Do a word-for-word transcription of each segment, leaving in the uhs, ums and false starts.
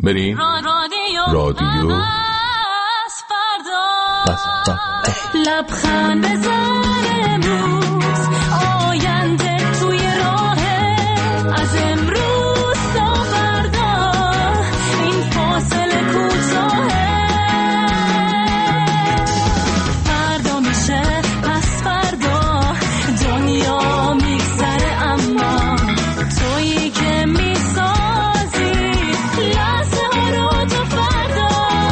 بریم رادیو لبخند بزن امروز آینده توی راهه از امروز تا فردا این فاصله کوتاهه فردا میشه پس فردا دنیا میگذره اما تویی که میسازی لحظه ها رو تا فردا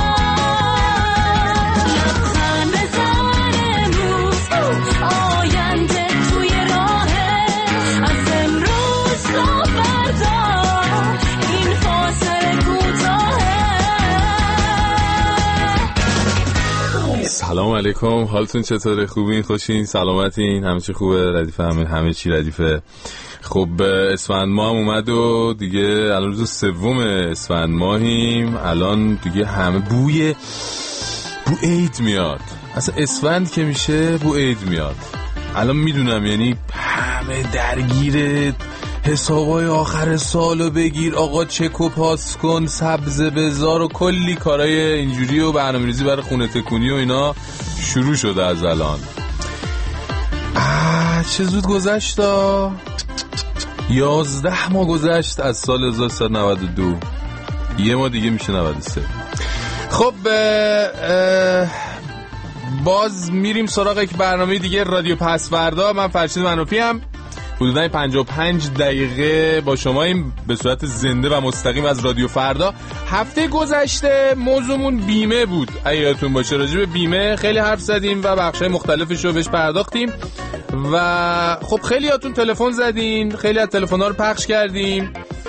لبخند بزن امروز آینده توی راهه از امروز تا فردا این فاصله کوتاهه. سلام علیکم، حالتون چطوره؟ خوبین؟ خوشین؟ سلامتین؟ همه چی خوبه؟ ردیفه همه همه چی ردیفه. خب اسفند ماه هم اومد و دیگه الان روز سوم اسفند ماهیم. الان دیگه همه بوی بو عید میاد. اصلا اسفند که میشه بو عید میاد. الان میدونم یعنی همه درگیر حسابای آخر سالو بگیر، آقا چک و پاس کن، سبزه بذار و کلی کارای اینجوری و برنامه‌ریزی برای خونه تکونی و اینا شروع شده از الان. آه چه زود گذشت ها. یازده ماه گذشت از سال هزار و سیصد و نود و دو. یه ماه دیگه میشه نود و سه. خب باز میریم سراغ یک برنامه دیگه رادیو پسوردا. من فرشید منوفی ام. حدوداً پنجاه و پنج دقیقه با شماییم به صورت زنده و مستقیم از رادیو فردا. هفته گذشته موضوعمون بیمه بود. اگه یادتون باشه راجع به بیمه خیلی حرف زدیم و بخشای مختلفش رو بهش پرداختیم و خب خیلی هاتون تلفن زدین، خیلی از تلفن‌ها رو پخش کردیم،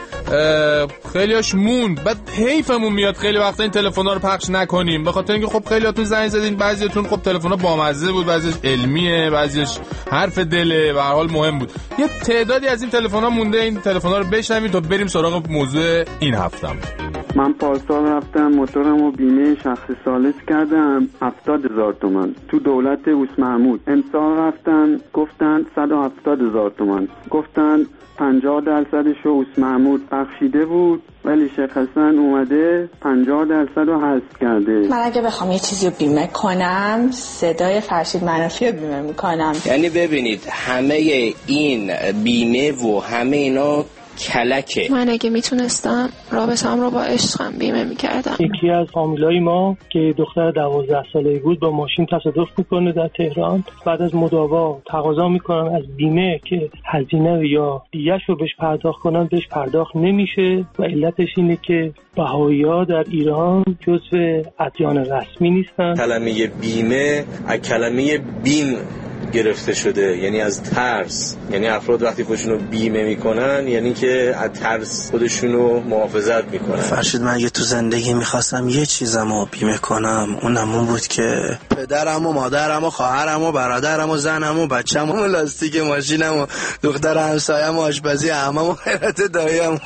خیلی هاش موند. بعد حیفمون میاد خیلی وقتا این تلفن‌ها رو پخش نکنیم به خاطر اینکه خب خیلی هاتون زنگ زدین، بعضیاتون خب تلفن‌ها بامزه بود، بعضیش علمیه، بعضیش حرف دله، به هر حال مهم بود. یه تعدادی از این تلفن‌ها مونده، این تلفن‌ها رو بشنوید تا بریم سراغ موضوع این هفتم. من پارسال رفتم موتورم و بیمه شخصی ثالث کردم هفتاد هزار تومان تو دولت اوس محمود. امسال رفتن گفتن صد و هفتاد هزار تومان، گفتن پنجاه درصدش رو اوس محمود بخشیده بود ولی شیخ حسن اومده پنجاه درصد رو حذف کرده. من اگه بخوام یه چیزی رو بیمه کنم صدای فرشید منوفی رو بیمه میکنم. یعنی ببینید همه این بیمه و همه اینا کلکه. من اگه میتونستم رابطه‌ام رو با عشقم بیمه میکردم. یکی از فامیلای ما که دختر دوازده ساله‌ای بود با ماشین تصادف میکنه در تهران. بعد از مداوا تقاضا میکنن از بیمه که هزینه یا دیگه‌ش رو بهش پرداخت کنن، بهش پرداخت نمیشه و علتش اینه که بهائی‌ها در ایران جزو ادیان رسمی نیستن. کلمه بیمه از کلمه بیم گرفته شده، یعنی از ترس. یعنی افراد وقتی خودشونو بیمه میکنن یعنی که از ترس خودشونو محافظت میکنن. فرشید من اگه تو زندگی میخواستم یه چیزمو بیمه کنم اونم اون بود که پدرم و مادرم و خواهرم و برادرم و زنم و بچم و لاستیک ماشینم و دختر همسایم و آشپزی عمم و خیرت داییم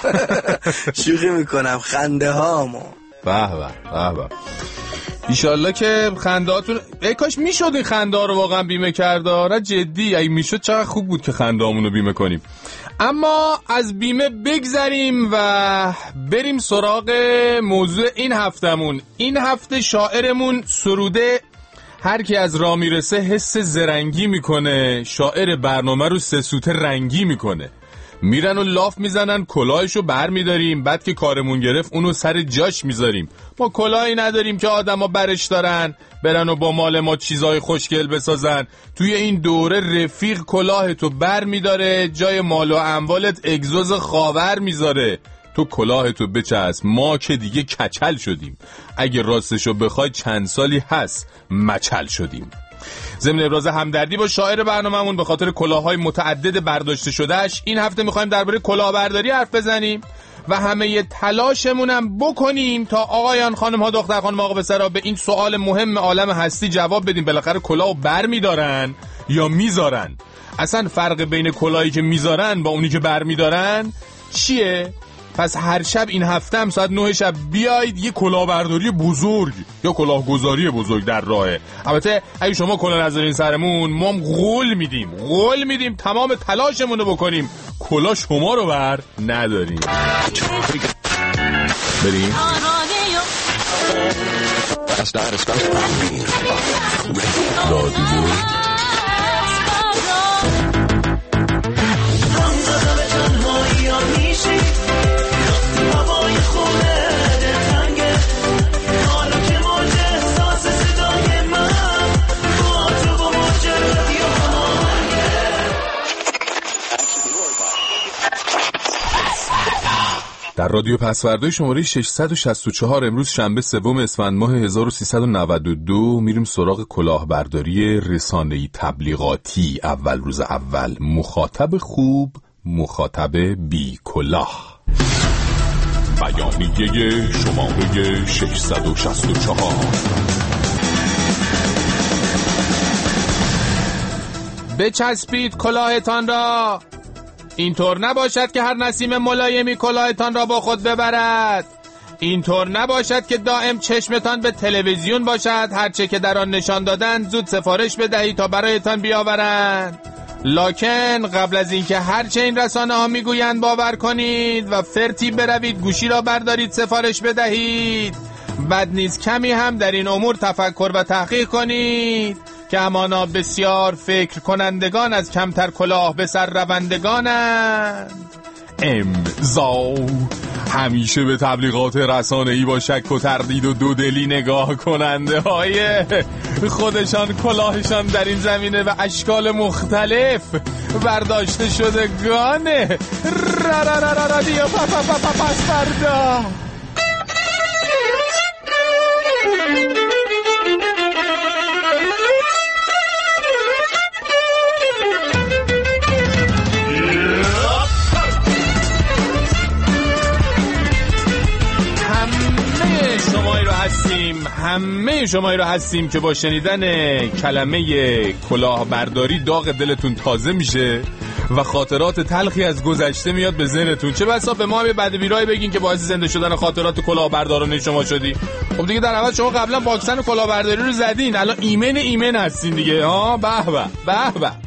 شوخی میکنم خنده هامو. به به به به. ایشالله که خنده هاتون ای کاش میشد این خنده ها رو واقعا بیمه کرده. نه جدی اگه میشد چقدر خوب بود که خنده هامون رو بیمه کنیم. اما از بیمه بگذریم و بریم سراغ موضوع این هفتمون. این هفته شاعرمون سروده هر کی از راه میرسه حس زرنگی میکنه، شاعر برنامه رو سه سوته رنگی میکنه. میرن و لاف میزنن، کلاهشو بر میداریم، بعد که کارمون گرفت اونو سر جاش میذاریم. ما کلاهی نداریم که آدما برش دارن برن و با مال ما چیزای خوشگل بسازن. توی این دوره رفیق کلاهتو بر میداره، جای مال و اموالت اگزوز خاور میذاره. تو کلاهتو بچسب، ما که دیگه کچل شدیم. اگه راستشو بخوای چند سالی هست مچل شدیم. ضمن ابراز همدردی با شاعر برنامه‌مون به خاطر کلاه‌های متعدد برداشته شدهش، این هفته می‌خوایم درباره کلاهبرداری حرف بزنیم و همه تلاشمون هم بکنیم تا آقایان، خانم‌ها، دختر خانم، آقا پسرها به این سوال مهم عالم هستی جواب بدیم. بالاخره کلاهو بر می‌دارن یا میذارن؟ اصلا فرق بین کلاهی که میذارن با اونی که بر می‌دارن چیه؟ پس هر شب این هفته هم ساعت نه شب بیاید یه کلاهبرداری بزرگ یا کلاهگذاری بزرگ در راهه. البته اگه شما کلاه نذارین سرمون، ما هم قول میدیم قول میدیم تمام تلاشمون رو بکنیم کلاه شما رو بر نداریم. بریم رادیو در رادیو پسوردهای شماره ششصد و شصت و چهار امروز شنبه سوم اسفند ماه هزار و سیصد و نود و دو میریم سراغ کلاهبرداری رسانه‌ای تبلیغاتی. اول روز اول مخاطب خوب، مخاطب بی کلاه. بیانیه شماره ششصد و شصت و چهار. بچسبید کلاهتان را، اینطور نباشد که هر نسیم ملایمی کلاهتان را با خود ببرد. اینطور نباشد که دائم چشمتان به تلویزیون باشد، هرچه که در آن نشان دادند زود سفارش بدهید تا برایتان بیاورند. لکن قبل از اینکه هرچه این رسانه ها میگویند باور کنید و فرتی بروید گوشی را بردارید سفارش بدهید. بد نیست کمی هم در این امور تفکر و تحقیق کنید که همانا بسیار فکر کنندگان از کمتر کلاه به سر روندگانند. امضا. همیشه به تبلیغات رسانه‌ای با شک و تردید و دودلی نگاه کننده های خودشان کلاهشان در این زمینه و اشکال مختلف برداشته شدگانه. را را را را رادیو پس فردا. همه شمایی رو هستیم که با شنیدن کلمه کلاهبرداری داغ دلتون تازه میشه و خاطرات تلخی از گذشته میاد به ذهنتون. چه بسا به ما به بد بیرای بگین که باعث زنده شدن خاطرات کلاهبردارانه شما شدی. خب دیگه در اول شما قبلا واکسن کلاهبرداری رو زدین، الان ایمن ایمن هستین دیگه. ها به به به به.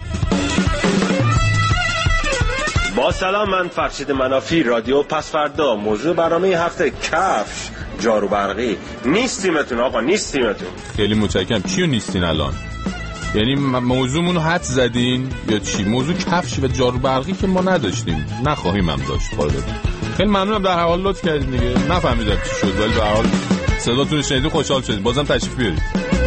با سلام، من فرشید منافی، رادیو پسفردا. موضوع برنامه هفته کفش جارو برقی. نیستیمتون آقا، نیستیمتون. خیلی متشکرم. چیو نیستین الان؟ یعنی موضوعمون رو حد زدین یا چی؟ موضوع کفش و جارو برقی که ما نداشتیم، نخواهیم هم داشت. خالد خیلی ممنونم، در هر حال لطف کردین دیگه. نفهمیدم چی شد ولی به هر حال صداتون رو شنیدیم، خوشحال شدیم. بازم تشریف بیارید.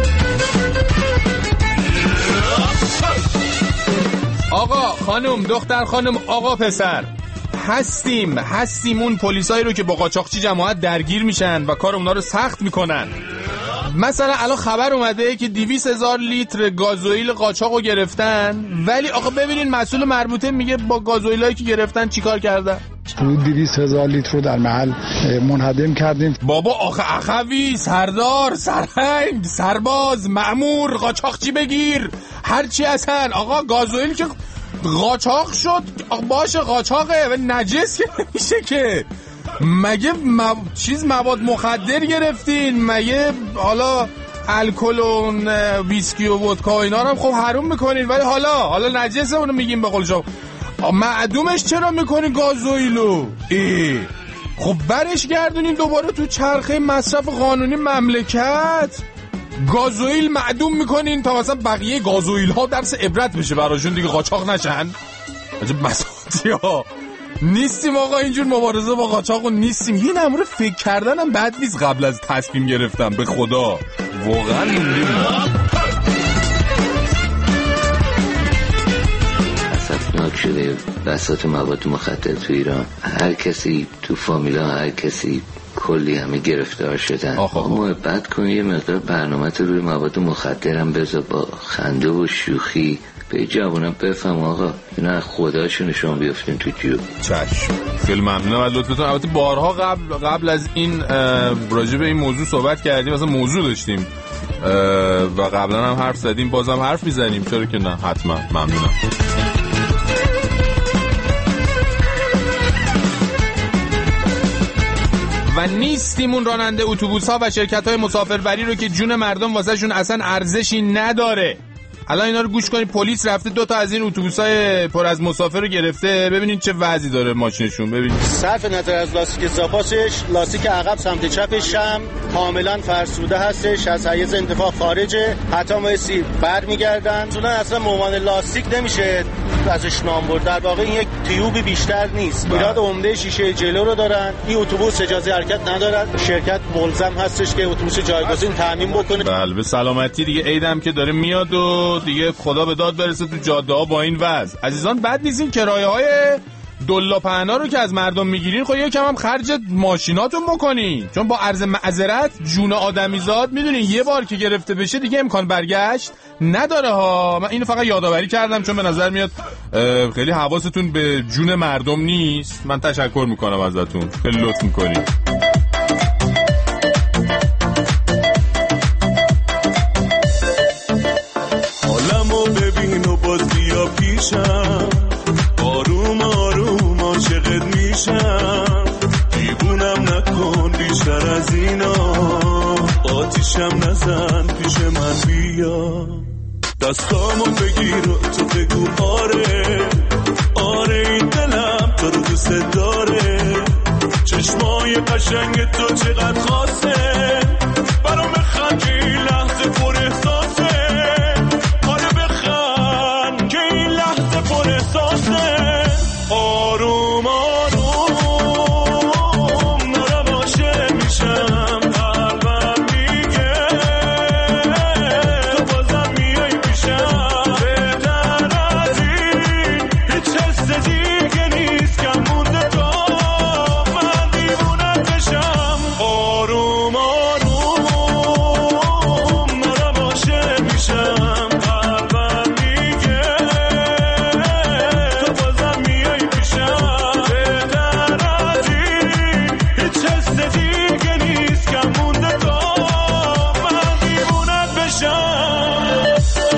آقا خانم، دختر خانم، آقا پسر، هستیم هستیم اون پلیسایی رو که با قاچاقچی جماعت درگیر میشن و کار اونا رو سخت میکنن. مثلا الان خبر اومده که دویست هزار لیتر گازوئیل قاچاقو گرفتن، ولی آقا ببینین مسئول مربوطه میگه با گازوئیلایی که گرفتن چیکار کردن؟ دویست هزار لیتر رو در محل منهدم کردیم. بابا آخه اخوی، سردار، سرهنگ، سرباز، مأمور، قاچاقچی بگیر، هرچی هستن. آقا گازوئیل که قاچاق شد، باشه قاچاقه و نجس که نمیشه که. مگه مو... چیز مواد مخدر گرفتین؟ مگه حالا الکل و ویسکی و ودکا اینا رو هم خب حروم میکنین، ولی حالا حالا نجسه اونو میگیم به قول شما. معدومش چرا میکنین گازوئیلو؟ ای خب برش گردونین دوباره تو چرخه مصرف قانونی مملکت. گازوئیل معدوم میکنین تا مثلا بقیه گازوئیل ها درس عبرت بشه براشون دیگه، قاچاق نشن. عجب مساتی ها. نیستیم آقا اینجور مبارزه با قاچاق نیستیم. یه نموره فکر کردنم بد نیست قبل از تصمیم گرفتم. به خدا واقعا موندیم. اسفناک شده بساط مواد مخدر تو ایران. هر کسی تو فامیلا، هر کسی کلی همه گرفتار شدن. محبت کن یه مقدار برنامه تو روی مواد مخدرم بذار، با خنده و شوخی به جوانم بفهم آقا اینا خداشون شما بیافتین تو جیب. چشم، خیلی ممنونم از لطفتون. البته بارها قبل قبل از این راجع به این موضوع صحبت کردیم، مثلا موضوع داشتیم و قبلا هم حرف زدیم، بازم حرف میزنیم، چرا که نه. حتما ممنونم. و نیستیم اون راننده اتوبوس ها و شرکت های مسافربری رو که جون مردم واسه شون اصلا ارزشی نداره. الان اینا رو گوش کنید. پلیس رفته دو تا از این اتوبوسای پر از مسافر رو گرفته. ببینید چه وضعی داره ماشینشون. ببینید صرف نظر از لاستیک زاپاسش، لاستیک عقب سمت چپش هم کاملا فرسوده هستش، از حیز انتفاع خارجه. حتی ماسی برمیگردن اصلا اصلا مومان لاستیک نمیشه ازش نام برد. در واقع این یک تیوب بیشتر نیست. ایراد عمده شیشه جلو رو دارن. این اتوبوس اجازه حرکت ندارد. شرکت ملزم هستش که اتوبوس جایگزین تامین بکنه. بله به سلامتی دیگه. عیدم که داره میاد و دیگه خدا به داد برسه تو جاده ها با این وضع. عزیزان بد نیست این کرایه های دلا پهنا رو که از مردم میگیرین خب یکم هم خرج ماشیناتون بکنین، چون با عرض معذرت جون آدمیزاد میدونین یه بار که گرفته بشه دیگه امکان برگشت نداره ها. من اینو فقط یادآوری کردم چون به نظر میاد خیلی حواستون به جون مردم نیست. من تشکر میکنم ازتون، خیلی لطف میکنین. حالمو ببین و باز بیا پیشم، آروم آروم عاشقت میشم، دیوونم نکن بیشتر از اینا، آتیشم نزن پیش من بیا، دستامو بگیر و تو بگو آره آره این دلم تو رو دوست داره، چشمای قشنگ تو چقدر خاصه برام بخندی لحظه پر احساسه، آره بخند که این لحظه پر احساسه، آروم آروم دارم عاشق میشم، قلبم میگه تو بازم میای پیشم، بهتر از این هیچ حس دیگه نیست کم مونده تا من دیوونت بشم، آروم آروم دارم عاشق میشم، قلبم میگه تو بازم میای پیشم، بهتر از این هیچ حس دیگه نیست کم مونده تا من دیوونت بشم.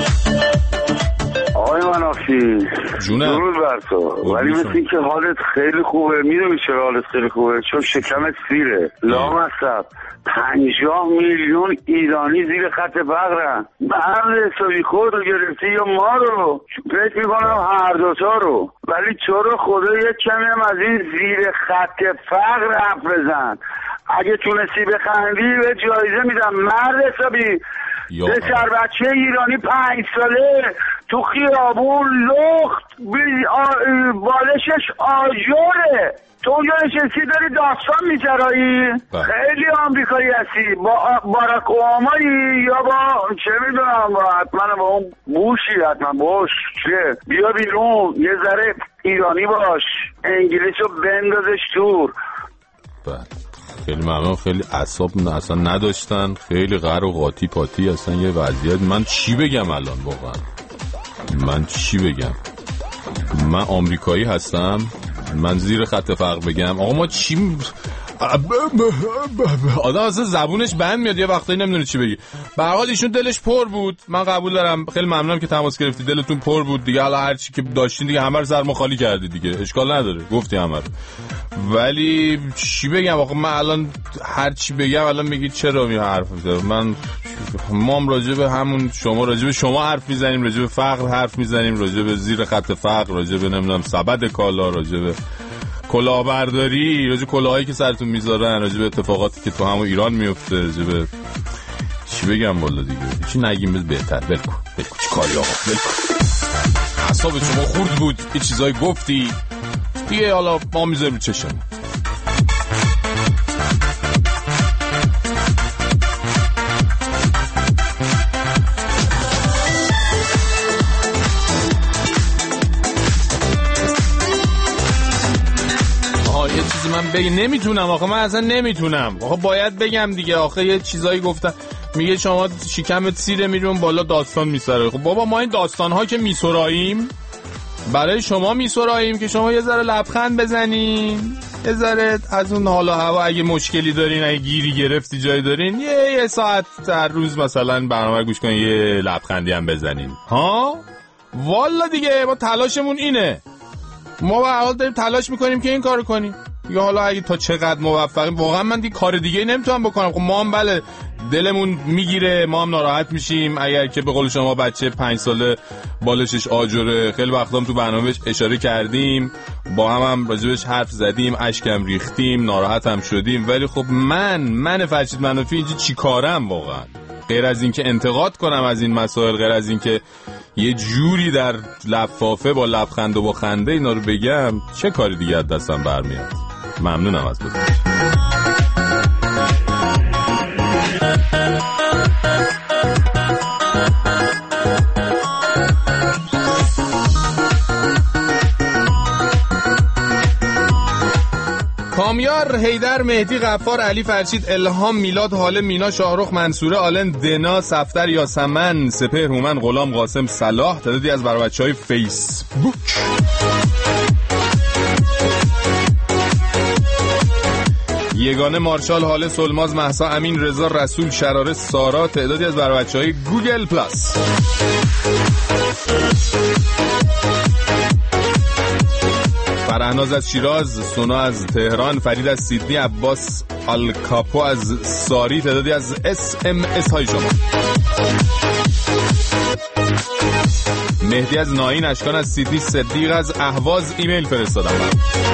آقای منافی جونم درود بر تو، ولی مثل این که حالت خیلی خوبه. میدونی چرا حالت خیلی خوبه؟ چون شکمت سیره. لامصب پنجاه میلیون ایرانی زیر خط فقرن. مرد حسابی خود رو گرفتی یا ما رو؟ فکر میکنم هر دوتا رو. ولی تو رو خدا یک کمی هم از این زیر خط فقر حرف بزن. اگه تونستی بخندی به جایزه میدم. مرد حسابی پسر بچه ایرانی پنج ساله تو خیابون لخت بالشش آجوره، تو اونجا نشستی داری داستان میچرایی. خیلی آمریکایی هستی، با باراک اوبامایی یا با چه میدونم، با حتما با اون بوشی، حتما باش چه بیا بیرون یه ذره ایرانی باش، انگلیسو بندازش دور. خیلی ممنون. خیلی اعصاب اصلا نداشتن، خیلی غر و قاطی پاتی اصلا یه وضعیت. من چی بگم الان واقعا؟ من چی بگم؟ من آمریکایی هستم، من زیر خط فقر بگم؟ آقا ما چی م... آدم اصلا زبونش بند میاد یه وقتایی نمیدونه چی بگی. به هر حال ایشون دلش پر بود، من قبول دارم. خیلی ممنونم که تماس گرفتی، دلتون پر بود دیگه. حالا هر چی که داشتین دیگه همه رو سرما خالی کردی دیگه، اشکال نداره گفتی همه رو. ولی چی بگم آقا؟ من الان هر چی بگم الان میگید چرا می حرف میزنم؟ من ما هم راجع به همون شما راجع به شما حرف میزنیم، راجع به فقر حرف میزنیم، راجع به زیر خط فقر، راجع به نمیدونم سبد کالا، راجع به کلاهبرداری، راجع به کلاهایی که سرتون میذارن، راجع به اتفاقاتی که تو همون ایران میفته، راجع به چی بگم والا دیگه چی نگیم بهتر. ول کن ول کن چی کاری آقا، ول کن. اعصاب شما خورد بود، یه چیزایی گفتی دیگه، حالا ما میذاریم چشم. من بگم نمیتونم آخه، من اصلا نمیتونم آخه، باید بگم دیگه آخه. یه چیزایی گفتن میگه شما شکمت سیره میرون بالا داستان میسره. خب بابا ما این داستان ها که میسراییم برای شما میسراییم که شما یه ذره لبخند بزنین، یه ذره از اون حالا هوا اگه مشکلی دارین، اگه گیری گرفتی جای دارین، یه یه ساعت در روز مثلا برنامه گوش کنین، یه لبخندی هم بزنین ها. والا دیگه ما تلاشمون اینه، ما به هر حال داریم تلاش میکنیم که این کارو کنیم. یا حالا اگه تا چقدر موفقیم واقعا من دیگه کار دیگه نمیتونم بکنم. خب ما هم بله دلمون میگیره، ما هم ناراحت میشیم اگر که به قول شما بچه پنج ساله بالشش آجره. خیلی وقتا هم تو برنامه اشاره کردیم، با هم هم راجبش حرف زدیم، اشکم ریختیم، ناراحت هم شدیم. ولی خب من من فرشید منافی اینجا چی کارم واقعا؟ غیر از این که انتقاد کنم از این مسائل، غیر از این که یه جوری در لفافه با لبخند و با خنده اینا رو بگم، چه کاری دیگه از دستم برمیاد؟ ممنونم از بزرگ. کامیار، حیدر، مهدی، غفار، علی، فرشید، الهام، میلاد، حاله، مینا، شاهرخ، منصوره، آلن، دنا، صفدر، یاسمن، سپهر، هومن، غلام، قاسم، صلاح، تعدادی از برای بچهای فیسبوک. یگانه، مارشال، حاله، سلماز، مهسا، امین، رضا، رسول، شراره، سارا، تعدادی از برای بچهای گوگل پلاس. فرهناز از شیراز، سونا از تهران، فرید از سیدنی، عباس الکاپو از ساری، تعدادی از اس ام اس های شما. مهدی از ناین، اشکان از سیدنی، صدیق از اهواز ایمیل فرستادم من.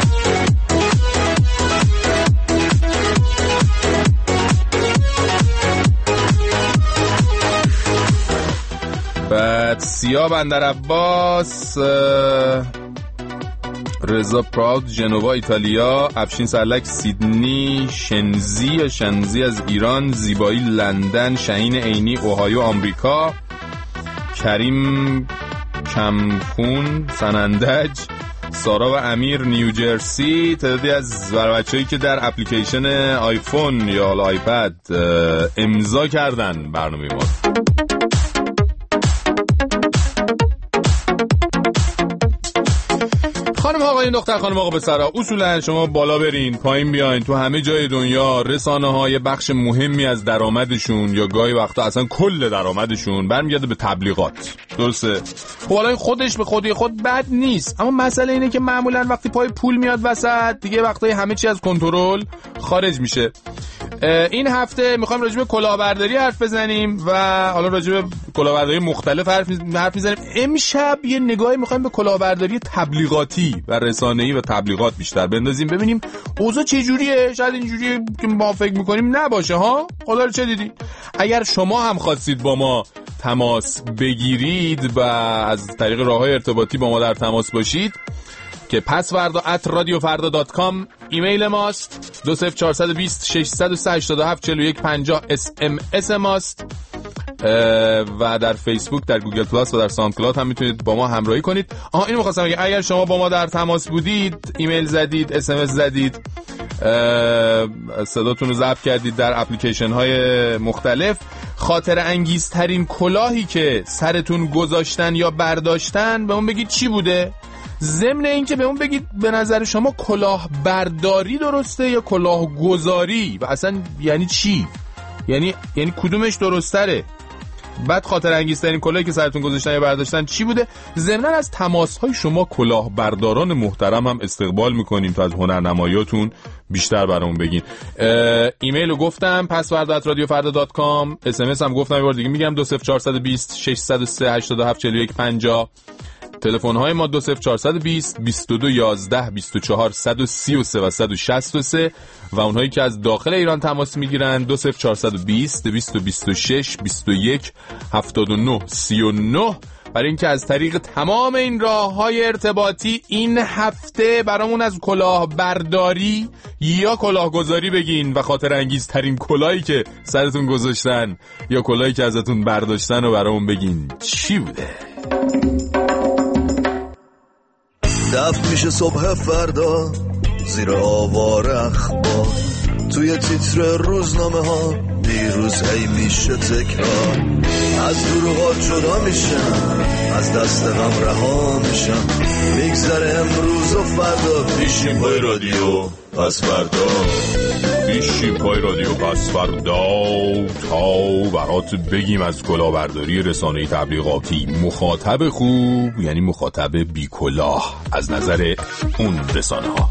بعد سیاه بندر عباس، رضا پراود ژنوا ایتالیا، افشین سرلک سیدنی، شنزی یا شنزی از ایران، زیبایی لندن، شهین عینی اوهایو آمریکا، کریم کمخون سنندج، سارا و امیر نیوجرسی، تعدادی از بچه‌ای که در اپلیکیشن آیفون یا حالا آیپد امضا کردن برنامه ما. خانم آقایون، دختر خانم آقا پسرا، اصولا شما بالا برین پایین بیاین، تو همه جای دنیا رسانه های بخش مهمی از درآمدشون یا گاهی وقتا اصلا کل درآمدشون برمیگرده به تبلیغات. درسته؟ خب حالا خودش به خودی خود بد نیست، اما مسئله اینه که معمولا وقتی پای پول میاد وسط دیگه وقتای همه چی از کنترل خارج میشه. این هفته میخوایم راجع به کلاهبرداری حرف بزنیم و حالا راجع به کلاهبرداری مختلف حرف حرف میزنیم. امشب یه نگاهی میخوایم به کلاهبرداری تبلیغاتی و رسانه‌ای و تبلیغات بیشتر بندازیم، ببینیم اوضاع چه جوریه. شاید اینجوریه که ما فکر میکنیم نباشه ها. خدا رو چه دیدی؟ اگر شما هم خواستید با ما تماس بگیرید و از طریق راههای ارتباطی با ما در تماس باشید که پسوردا ات رادیو فردا دات کام ایمیل ماست، دو صفر چهار دو صفر شش صفر سه هشت هفت چهار یک پنجاه اس ام اس ماست و در فیسبوک، در گوگل پلاس و در ساوند کلاود هم میتونید با ما همراهی کنید. آها اینو می‌خواستم بگم، اگر شما با ما در تماس بودید، ایمیل زدید، اس ام اس زدید، صداتون رو ضبط کردید در اپلیکیشن های مختلف، خاطر انگیزترین کلاهی که سرتون گذاشتن یا برداشتن به اون بگید چی بوده. ضمن این که به اون بگید به نظر شما کلاه برداری درسته یا کلاه گذاری و اصلا یعنی چی، یعنی یعنی کدومش درستره. بعد خاطر انگیزترین کلاهی که سرتون گذاشتن یا برداشتن چی بوده. ضمن از تماس‌های شما کلاه برداران محترم هم استقبال میکنیم تا از هنرنماییاتون بیشتر برامون بگین. ایمیل رو گفتم پسوردا ات رادیو فردا دات کام، اس ام اس هم گفتم، یه بار دیگه میگم دو صفر چهار دو صفر شش صفر سه هشت هفت چهار یک پنجاه. تلفن های ما دو صفر چهار دو صفر بیست و دو یازده بیست و چهار صد و سی و سه و صد و شصت و سه و اونهایی که از داخل ایران تماس میگیرن دو صفر چهار دو صفر دویست و بیست و شش بیست و یک هفتاد و نه سی و نه. برای اینکه از طریق تمام این راه‌های ارتباطی این هفته برامون از کلاه برداری یا کلاه گذاری بگین و خاطر انگیز ترین کلاهی که سرتون گذاشتن یا کلاهی که ازتون برداشتن رو برامون بگین چی بوده. دفت میشه صبح فردا زیر آوار اخبار، توی تیتر روزنامه ها دیروز هی میشه تکرار، از دروغات جدا میشم، از دست غم رها میشم، میگذره امروز و فردا، پیشیم پای رادیو پس فردا، پیشیم پای رادیو پس فردا تا برات بگیم از کلاهبرداری رسانه‌ای تبلیغاتی. مخاطب خوب یعنی مخاطب بی کلاه از نظر اون رسانه ها.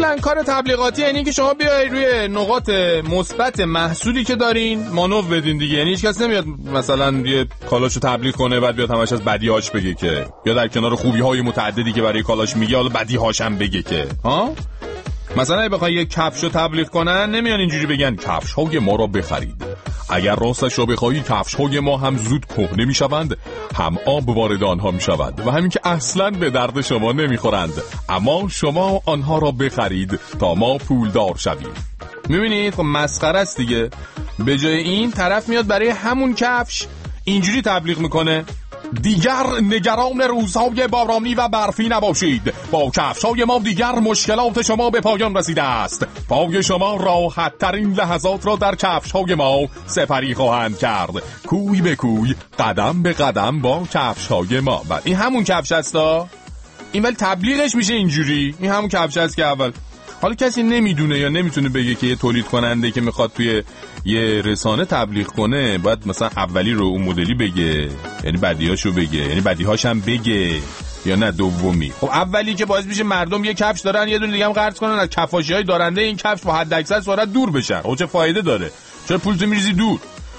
میگن کار تبلیغاتی یعنی که شما بیای روی نقاط مثبت محصولی که دارین مانو بدین دیگه. یعنی هیچ کس نمیاد مثلا یه کالاشو تبلیغ کنه بعد بیاد همش از بدیهاش بگه که، یا در کنار خوبی‌های متعددی که برای کالاش میگه حالا بدیهاش هم بگه که ها. مثلا اگه بخوای یه کفشو تبلیغ کنن نمیان اینجوری بگن کفش‌های ما را بخرید، اگر راستش را بخواهی کفش‌های ما هم زود کهنه میشوند، هم آب وارد آنها میشود و همین که اصلاً به درد شما نمیخورند، اما شما آنها را بخرید تا ما پولدار شویم. میبینید خب مسخره است دیگه. به جای این طرف میاد برای همون کفش اینجوری تبلیغ میکنه: دیگر نگران روزهای بارانی و برفی نباشید، با کفش‌های ما دیگر مشکلات شما به پایان رسیده است، پای شما راحت ترین لحظات را در کفش‌های ما سپری خواهند کرد، کوی به کوی قدم به قدم با کفش‌های ما. و این همون کفش هستا، این ولی تبلیغش میشه اینجوری، این همون کفش هست که اول. حالا کسی نمیدونه یا نمیتونه بگه که یه تولید کننده که میخواد توی یه رسانه تبلیغ کنه باید مثلا اولی رو اون مدلی بگه، یعنی بدیهاشو بگه، یعنی بدیهاش هم بگه، یا نه دومی. خب اولی که باعث میشه مردم یه کفش دارن یه دونه دیگه هم قرض کنن از کفاشی‌های دارنده این کفش با حد اکثر سرعت دور بشن. خب چه فایده داره؟ چرا پولتو میریزی دور؟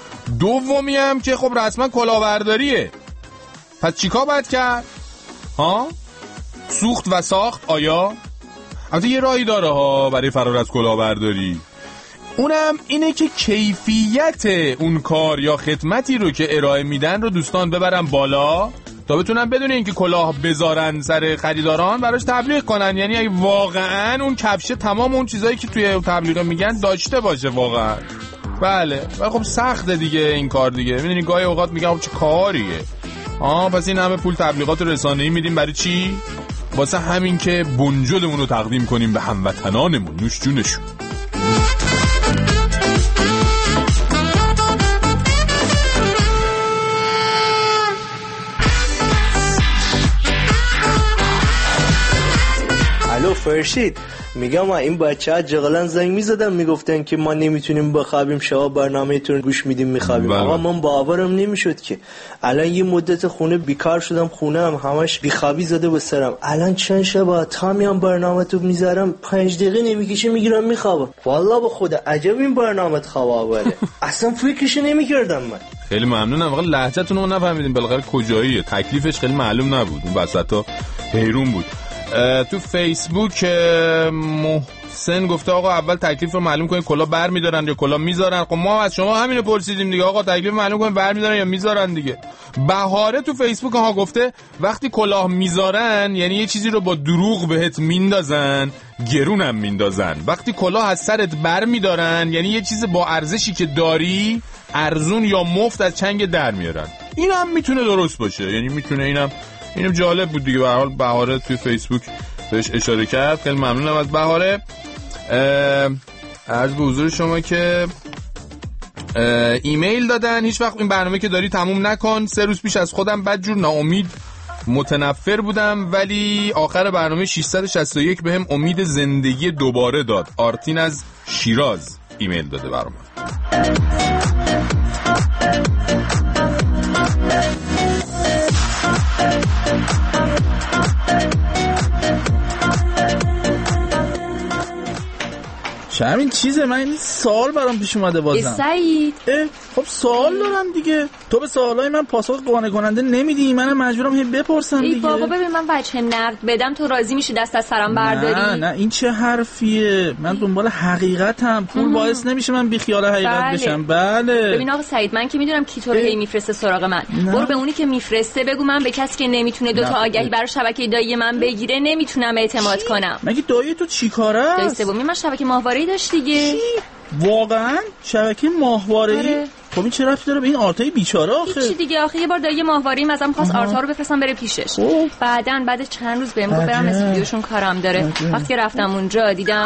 دومی هم که خب رسما کلاهبرداریه. پس چیکار باید کرد؟ ها؟ سوخت و ساخت آیا؟ البته یه راهی داره ها برای فرار از کلاهبرداری، اونم اینه که کیفیت اون کار یا خدمتی رو که ارائه میدن رو دوستان ببرن بالا تا بتونن بدون اینکه کلاه بذارن سر خریداران براش تبلیغ کنن. یعنی اگه واقعا اون کفشه تمام اون چیزایی که توی تبلیغ میگن داشته باشه واقعا. بله ولی خب سخته دیگه این کار دیگه. میدونی گاهی اوقات میگم چه کاریه. آه پس این همه پول تبلیغات رسانه‌ای میدیم برای چی؟ واسه همین که بنجلمون رو تقدیم کنیم به هموطنانمون، نوش جونشون. الو فرشید، میگم این بچه ها جغلن زنگ میزدن میگفتن که ما نمیتونیم بخوابیم، شما برنامه تون گوش میدیم میخوابیم. آقا من باورم نمیشد که الان یه مدت خونه بیکار شدم، خونه هم همش بیخوابی زده به سرم. الان چند شبه تا میام برنامه تو میذارم پنج دقیقه نمیکشه میگیرم میخوابم. والله به خدا عجب این برنامه خواب آوره. اصلا فکرش نمیکردم من. خیلی ممنونم. واقعا لهجه‌تون رو نفهمیدیم بالاخره کجاییه، تکلیفش خیلی معلوم نبود، اون وسطا حیرون بود. تو فیسبوک محسن گفته آقا اول تکلیف رو معلوم کنید کلا بر میدارن یا کلا میذارن. خب ما از شما همین رو پرسیدیم دیگه، آقا تکلیف معلوم کنید بر میدارن یا میذارن دیگه. بهاره تو فیسبوک ها گفته وقتی کلاه میذارن یعنی یه چیزی رو با دروغ بهت میندازن، گرونم میندازن. وقتی کلاه از سرت بر میدارن یعنی یه چیز با ارزشی که داری ارزون یا مفت از چنگ در میارن. اینم میتونه درست باشه، یعنی میتونه اینم اینم جالب بود دیگه. به هر حال بهاره توی فیسبوک بهش اشاره کرد. خیلی ممنونم از بهاره. عرض به حضور شما که ایمیل دادن هیچ وقت این برنامه که داری تموم نکن. سه روز پیش از خودم بدجور ناامید متنفر بودم ولی آخر برنامه ششصد و شصت و یک بهم امید زندگی دوباره داد. آرتین از شیراز ایمیل داده برام. همین چیزه. من این سوال برام پیش اومده بازم. سعید خب سوال دارم دیگه، تو به سوالای من پاسخ قانع کننده نمیدی، منم مجبورم هی بپرسم دیگه. ای بابا ببین من وجه نقد بدم تو راضی میشی دست از سرم برداری؟ نه نه این چه حرفیه، من دنبال حقیقتم، پول ام. باعث نمیشه من بی خیال حقیقت بله. بشم. بله ببین آقا سعید من که میدونم کی تو رو هی میفرسته سراغ من. نه. برو به اونی که میفرسته بگو من به کسی که نمیتونه دو تا آگهی برای شبکه دایی من بگیره نمیتونم اعتماد چی؟ کنم. مگه دایی تو چیکاره است؟ دایی سومی من شبکه ماهواره‌ای داشت دیگه. واقعا شبکه ماهواره‌ای؟ آره. خب این چه ربطی داره به این آرتای بیچاره آخه؟ هیچی دیگه آخه یه بار دایی ماهواره‌ای ازم خواست آرتا رو بفرستم بره پیشش. بعدن بعد چند روز بهم گفت برم استودیوشون کارم داره. وقتی رفتم اونجا دیدم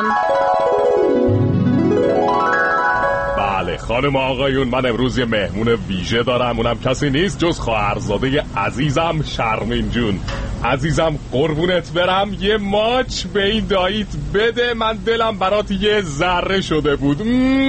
بله خانم آقایون من امروز یه مهمون ویژه دارم، اونم کسی نیست جز خواهرزاده عزیزم شرمین جون. عزیزم قربونت برم یه ماچ به این داییت بده، من دلم برات یه ذره شده بود.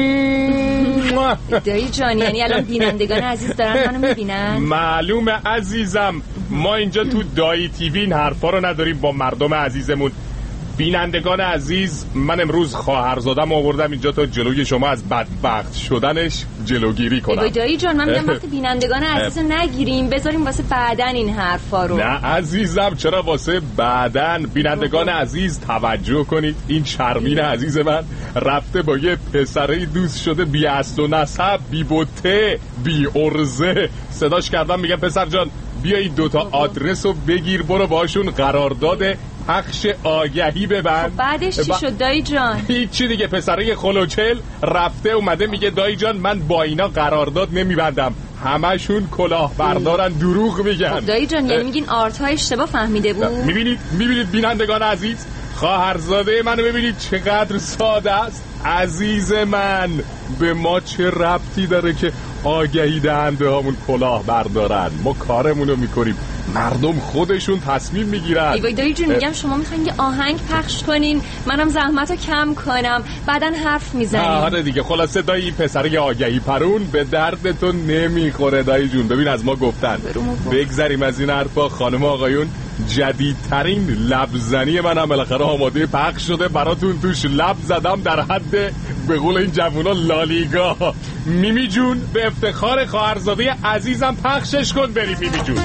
دایی جان یعنی الان بینندگان عزیز دارن منو میبینن؟ معلومه عزیزم، ما اینجا تو دایی تیوی این حرفا رو نداریم با مردم عزیزمون. بینندگان عزیز، من امروز خواهرزادم آوردم اینجا تا جلوی شما از بدبخت شدنش جلوگیری کنم. ای دایی جان، من میگم وقتی بینندگان عزیز نگیریم، بذاریم واسه بعدن این حرفا رو. نه عزیزم، چرا واسه بعدن؟ بینندگان عزیز توجه کنید، این شرمین عزیز من رفته با یه پسره دوست شده بی اصل و نسب، بی بوته، بی ارزه. صداش کردم میگم پسر جان بیا این دوتا آدرس رو بگیر، برو باشون قرارداد پخش آگهی ببند. خب بعدش چی شد دایی جان؟ هیچی دیگه، پسره خلوچل رفته اومده میگه دایی جان من با اینا قرارداد نمیبندم، همشون کلاه بردارن، دروغ میگن. خب دایی جان یعنی میگین آرت های اشتباه فهمیده بود؟ میبینید میبینید بینندگان عزیز، خواهرزاده منو ببینید چقدر ساده است. عزیز من، به ما چه ربطی داره که آگهی دهنده هامون کلاه بردارن؟ ما کارمونو میکنیم، مردم خودشون تصمیم میگیرن. ای وای دایی جون، میگم شما میخواین یه آهنگ پخش کنین، منم زحمتو کم کنم، بعدن حرف میزنیم. آره دیگه. خلاصه دایی این پسر آگهی پرون به درد تو نمیخوره دایی جون. ببین از ما گفتن بگذریم از این حرفا. خانم آقایون، جدیدترین لبزنی منم بالاخره آماده پخش شده براتون. توش لب زدم در حد به قول این جوونا لالیگا. میمی جون به افتخار خواهرزاده عزیزم پخشش کن بریم. میمی جون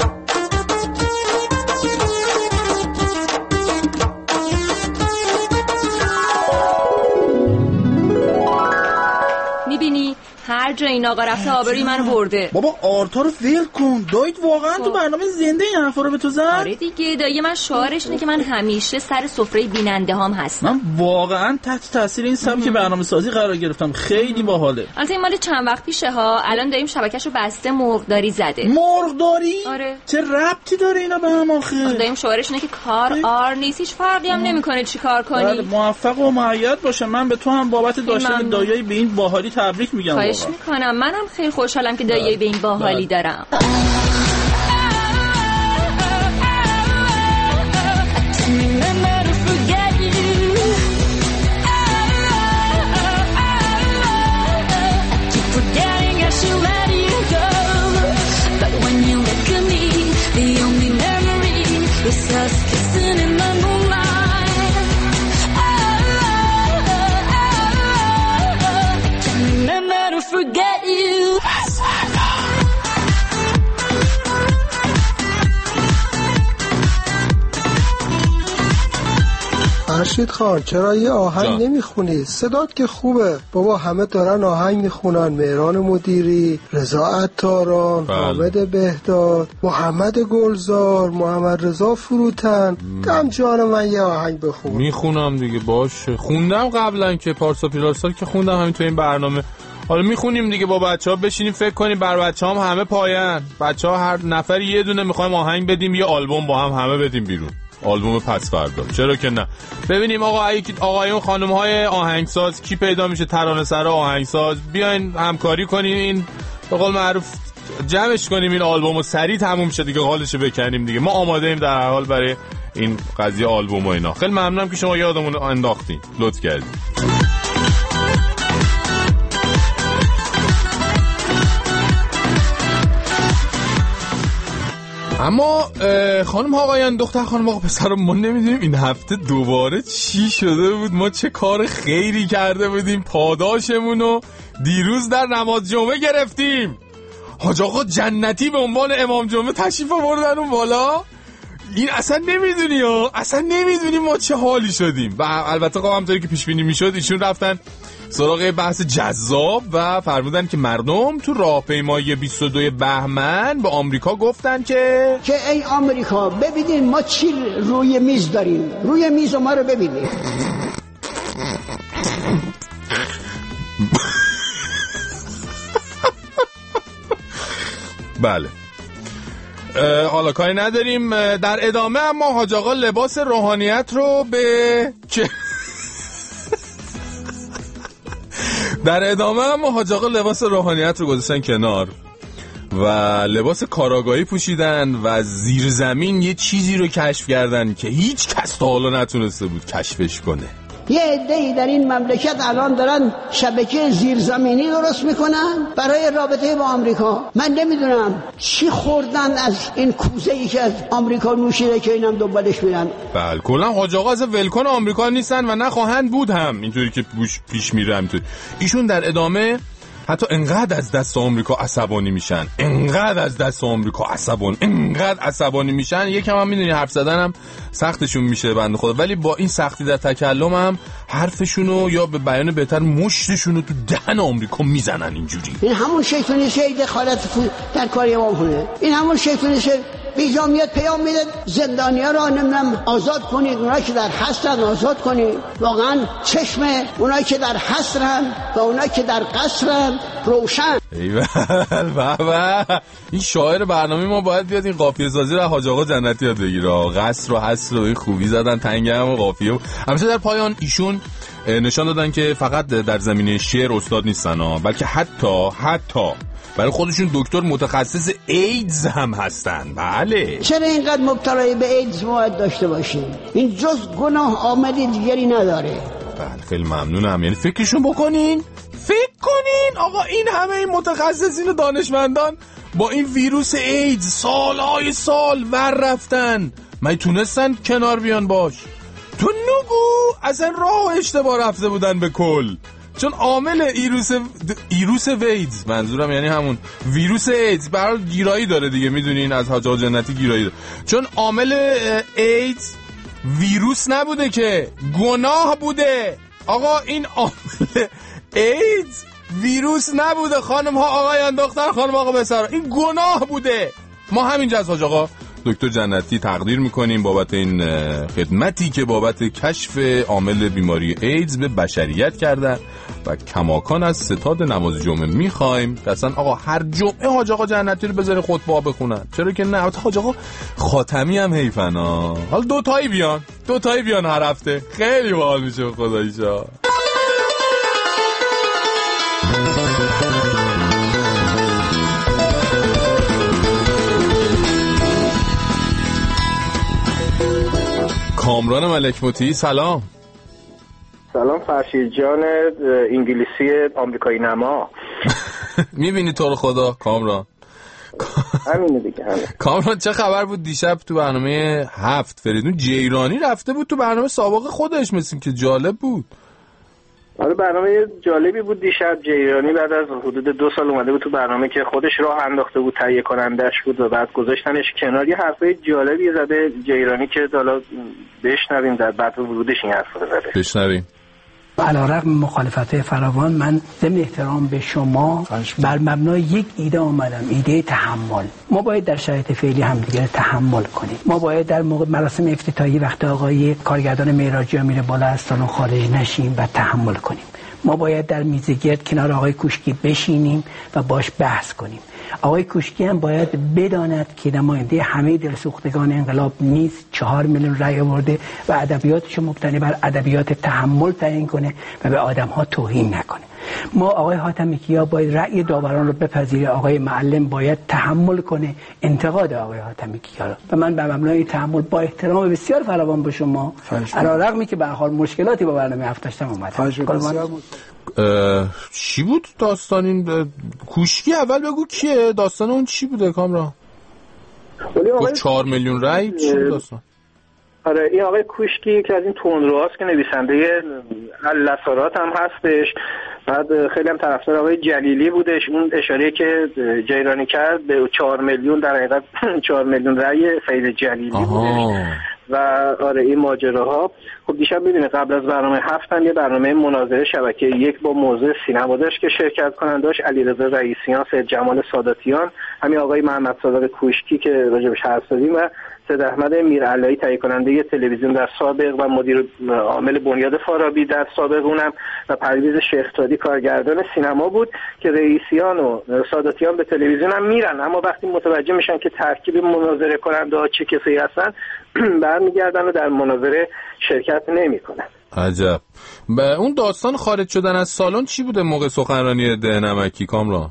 میبینی هر جا این آقا رفته آبروی منو برده. بابا آرتا رو ول کن. دایت واقعا تو برنامه زنده این حرفا رو به تو زد؟ آره دیگه، دایی من شعارش اینه که من همیشه سر سفره بیننده هام هستم. من واقعا تحت تاثیر این سبک برنامه سازی قرار گرفتم. خیلی باحاله. البته این مال چند وقت پیشه ها. الان داریم شبکه‌شو بسته، مرغداری زده. مرغداری؟ آره. چه ربطی داره اینا به هم آخه؟ داییم شعارش اینه که کار آر نیست، هیچ فرقی هم نمیکنه چی کار کنی. بله، موفق و مؤید باشه. من به تو هم بابت داشتن دایای به این باحالی تبریک میگم. خواهش میکنم. منم خیلی خوشحالم که دایی به این باحالی دارم. فرشید خان، چرا یه آهنگ نمیخونی؟ صدات که خوبه بابا، همه دارن آهنگ میخونن. مهران مدیری، رضا عطاران، حامد بهداد، محمد گلزار، محمد رضا فروتن. دم جان من یه آهنگ بخون. میخونم دیگه، باشه. خوندم قبلا که پارسا پیرارسال که خوندم همین تو این برنامه. حالا میخونیم دیگه با بچه‌ها، بشینیم فکر کنیم. بر بچه‌هام همه پاین. بچه‌ها هر نفر یه دونه میخوایم آهنگ بدیم، یه آلبوم با هم همه بدیم بیرون. آلبوم پس فردا، چرا که نه. ببینیم آقا آقایون خانم‌های آهنگساز کی پیدا میشه، ترانه‌سرا آهنگساز، بیاین همکاری کنیم، این به قول معروف جمعش کنیم، این آلبومو سریع تموم شه دیگه، حالش بکنیم دیگه. ما آماده ایم در هر حال برای این قضیه آلبوم و اینا. خیلی ممنونم که شما یادمون انداختین، لطف کردید. اما خانم آقایان، دختر خانم آقا پسرم، ما نمیدونیم این هفته دوباره چی شده بود. ما چه کار خیری کرده بودیم، پاداشمونو دیروز در نماز جمعه گرفتیم. حاج آقا جنتی به عنوان امام جمعه تشریف آوردن اون بالا. این اصلا نمیدونی ها، اصلا نمیدونی ما چه حالی شدیم. و البته قام همطوری که پیش بینی میشد ایشون رفتن سراغ بحث جذاب و فرمودن که مردم تو راهپیمایی بیست و دو بهمن به آمریکا گفتن که که ای آمریکا ببینین ما چی روی میز داریم، روی میز ما رو ببینین. بله، حالا کاری نداریم. در ادامه اما حاج آقا لباس روحانیت رو به که در ادامه اما حاج آقا لباس روحانیت رو گذاشتن کنار و لباس کاراگاهی پوشیدن و زیر زمین یه چیزی رو کشف کردن که هیچ کس تا حالا نتونسته بود کشفش کنه. یه عده‌ای در این مملکت الان دارن شبکه زیرزمینی درست میکنن برای رابطه با آمریکا. من نمیدونم چی خوردن از این کوزه‌ای که از آمریکا نوشیده که اینم دنبالش میرن. بله کلا حاج آقا از ولکن آمریکا نیستن و نخواهند بود هم، اینطوری که پیش میره همینطوری. ایشون در ادامه حتی انقدر از دست آمریکا عصبانی میشن، انقدر از دست آمریکا عصبانی، انقدر عصبانی میشن، یکم هم میدونی حرف زدنم سختشون میشه بنده خدا، ولی با این سختی در تکلم هم حرفشونو یا به بیان بهتر مشتشونو تو دهن آمریکا میزنن اینجوری. این همون شیطونی که دخالت در کاری ما کنه، این همون شیطونی که بیجا میاد پیام میده زندانیا رو نمیدونم آزاد کنید، اونایی که در حصرن آزاد کنید. واقعا چشم اونایی که در حصرن و اونایی که در قصرن روشن. ایول بابا این شاعر برنامه ما باید بیاد این قافیه سازی رو حاج آقا جنتی یاد بگیره. قصر و حصر و این خوبی زدن تنگم و قافیه. همیشه در پایان ایشون نشان دادن که فقط در زمینه شعر استاد نیستن ها، بلکه حتی حتی برای خودشون دکتر متخصص ایدز هم هستن. بله چرا اینقدر مبتلای به ایدز باید داشته باشیم؟ این جز گناه آمدی دیگری نداره. بله خیلی ممنونم. یعنی فکرشون بکنین، فکر کنین آقا این همه این متخصصین و دانشمندان با این ویروس ایدز سالهای سال ور رفتن، من تونستن کنار بیان باش. تو نگو اصلا راه اشتباه رفته بودن به کل، چون عامل ایروس ایروس ویدز، منظورم یعنی همون ویروس ایدز برای گیرایی داره دیگه، میدونین از حاج آقا جنتی گیرایی داره، چون عامل ایدز ویروس نبوده که گناه بوده. آقا این عامل ایدز ویروس نبوده خانم ها آقایان دختر خانم آقا بسرا، این گناه بوده. ما همینجا از حاج آقا دکتر جنتی تقدیر میکنیم بابت این خدمتی که بابت کشف عامل بیماری ایدز به بشریت کردن و کماکان از ستاد نماز جمعه میخوایم که اصلا آقا هر جمعه حاج آقا جنتی رو بذاره خطبه بخونن، چرا که نه. حاج آقا خاتمی هم حیفن ها، حالا دو تایی بیان دو تایی بیان هر هفته، خیلی باحال میشه خداییشا. کامران ملک مطیعی سلام. سلام فرشید جان انگلیسی آمریکایی نما. میبینی تو رو خدا کامران؟ همینه دیگه همین. کامران چه خبر بود دیشب تو برنامه هفت؟ فریدون جیرانی رفته بود تو برنامه سابق خودش، مثل که جالب بود. آره برنامه جالبی بود دیشب. جیرانی بعد از حدود دو سال اومده بود تو برنامه که خودش راه انداخته بود، تهیه کنندش بود و بعد گذاشتنش کنار. یه حرفای جالبی زده جیرانی که حالا بشنویم در بعد ورودش این حرفا رو زده. بشنویم. علیرغم مخالفت فراوان من ضمن احترام به شما بر مبنای یک ایده آمدم، ایده تحمل. ما باید در شرایط فعلی همدیگه تحمل کنیم. ما باید در موقع مراسم افتتاحیه وقتی آقای کارگردان معراجی میره بالا از سالن خارج نشیم و تحمل کنیم. ما باید در میز گرد کنار آقای کوشکی بشینیم و باش بحث کنیم. آقای کوشکی هم باید بداند که نماینده همه دلسوختگان انقلاب نیست، چهار میلیون رأی آورده و ادبیاتش مبتنی بر ادبیات تحمل تعیین کنه و به آدم‌ها توهین نکنه. ما آقای حاتمی کیا باید رأی داوران رو بپذیره، آقای معلم باید تحمل کنه انتقاد آقای حاتمی کیا رو. و من به مبنای تحمل با احترام بسیار فراوان به شما، علیرغمی که به هر حال مشکلاتی با برنامه هفت داشتم اومد. چی بود داستان این کوشکی؟ اول بگو کیه، داستان اون چی بوده کامران؟ گفت چهار میلیون رأی، چی بود داستان؟ آره این آقای کوشکی که از این تندروهاست که نویسنده لسارات هم هستش، بعد خیلی هم طرفدار آقای جلیلی بودش. اون اشاره که جیرانی کرد به چهار میلیون در حقیقت چهار میلیون رأی سید جلیلی بودش و آره این ماجراها. خب دیشب می‌بینید قبل از برنامه هفتن یه برنامه مناظره شبکه یک با موضوع سینما داشت که شرکت کننداش علیرضا رئیسیان، سید جمال ساداتیان، همین آقای محمد صادق کوشکی که راجبش حرف زدیم و سید احمد میرعلایی تهیه کننده تلویزیون در سابق و مدیر عامل بنیاد فارابی در سابق اونم و پرویز شیخزادی کارگردان سینما بود که رئیسیان و ساداتیان به تلویزیون هم میرن، اما وقتی متوجه میشن که ترکیب مناظره کننده ها چه کسایی هستن برمیگردن و در مناظره شرکت نمیکنن. عجب. به اون داستان خارج شدن از سالن چی بوده موقع سخنرانی دهنمکی کامران؟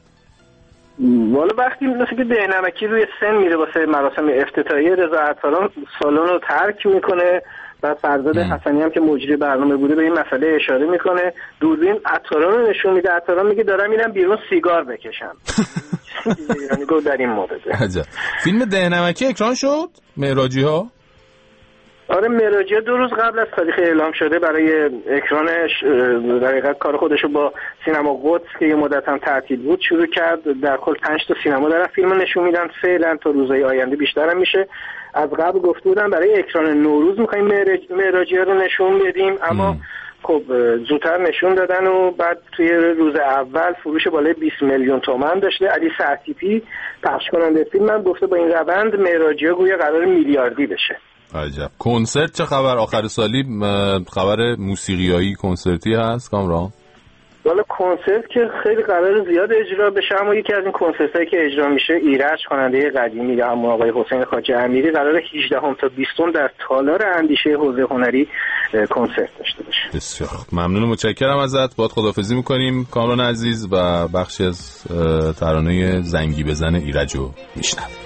والا وقتی مثل که دهنمکی روی سن میره واسه مراسم افتتاحیه، رضا عطاران سالن رو ترک میکنه بعد فرزاد حسنی هم که مجری برنامه بوده به این مسئله اشاره میکنه، دوربین عطاران رو نشون میده، عطاران میگه دارم میرم بیرون سیگار بکشم. یعنی گفت در این مورد. عجب. فیلم دهنمکی اکران شد معراجی ها؟ آره معراجی دو روز قبل از تاریخ اعلام شده برای اکرانش در حقیقت کار خودشو با سینما قدس که یه مدت هم تعطیل بود شروع کرد. در کل پنج تا سینما دارن فیلم نشون میدن فعلا، تا روزهای آینده بیشتر هم میشه. از قبل گفته بودن برای اکران نوروز میخوایم معراجی رو نشون بدیم، اما خب زودتر نشون دادن و بعد توی روز اول فروش بالای بیست میلیون تومان داشته. علی سعتیپی پخش کننده فیلم هم گفته با این روند معراجی گویا قرار میلیاردی بشه. عجب. کنسرت چه خبر؟ آخر سالی خبر موسیقیایی کنسرتی هست کامران؟ والا کنسرت که خیلی قرار زیاد اجرا بشه، اما یکی از این کنسرتایی که اجرا میشه ایرج خواننده قدیمی یا همون آقای حسین خواجه امیری قرار هجدهم تا بیستم در تالار اندیشه حوزه هنری کنسرت داشته باشه. بسیار ممنون، متشکرم ازت. باهات خداحافظی میکنیم کامران عزیز و بخشی از ترانه زنگی بزن ایرج رو میشنویم.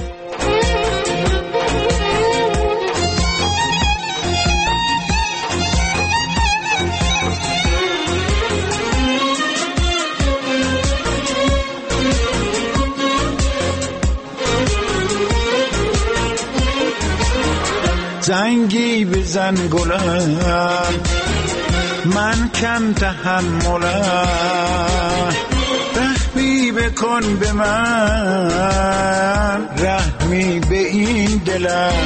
زنگی بزن گلم من کم تحملم، رحمی بکن به من رحمی به این دلم.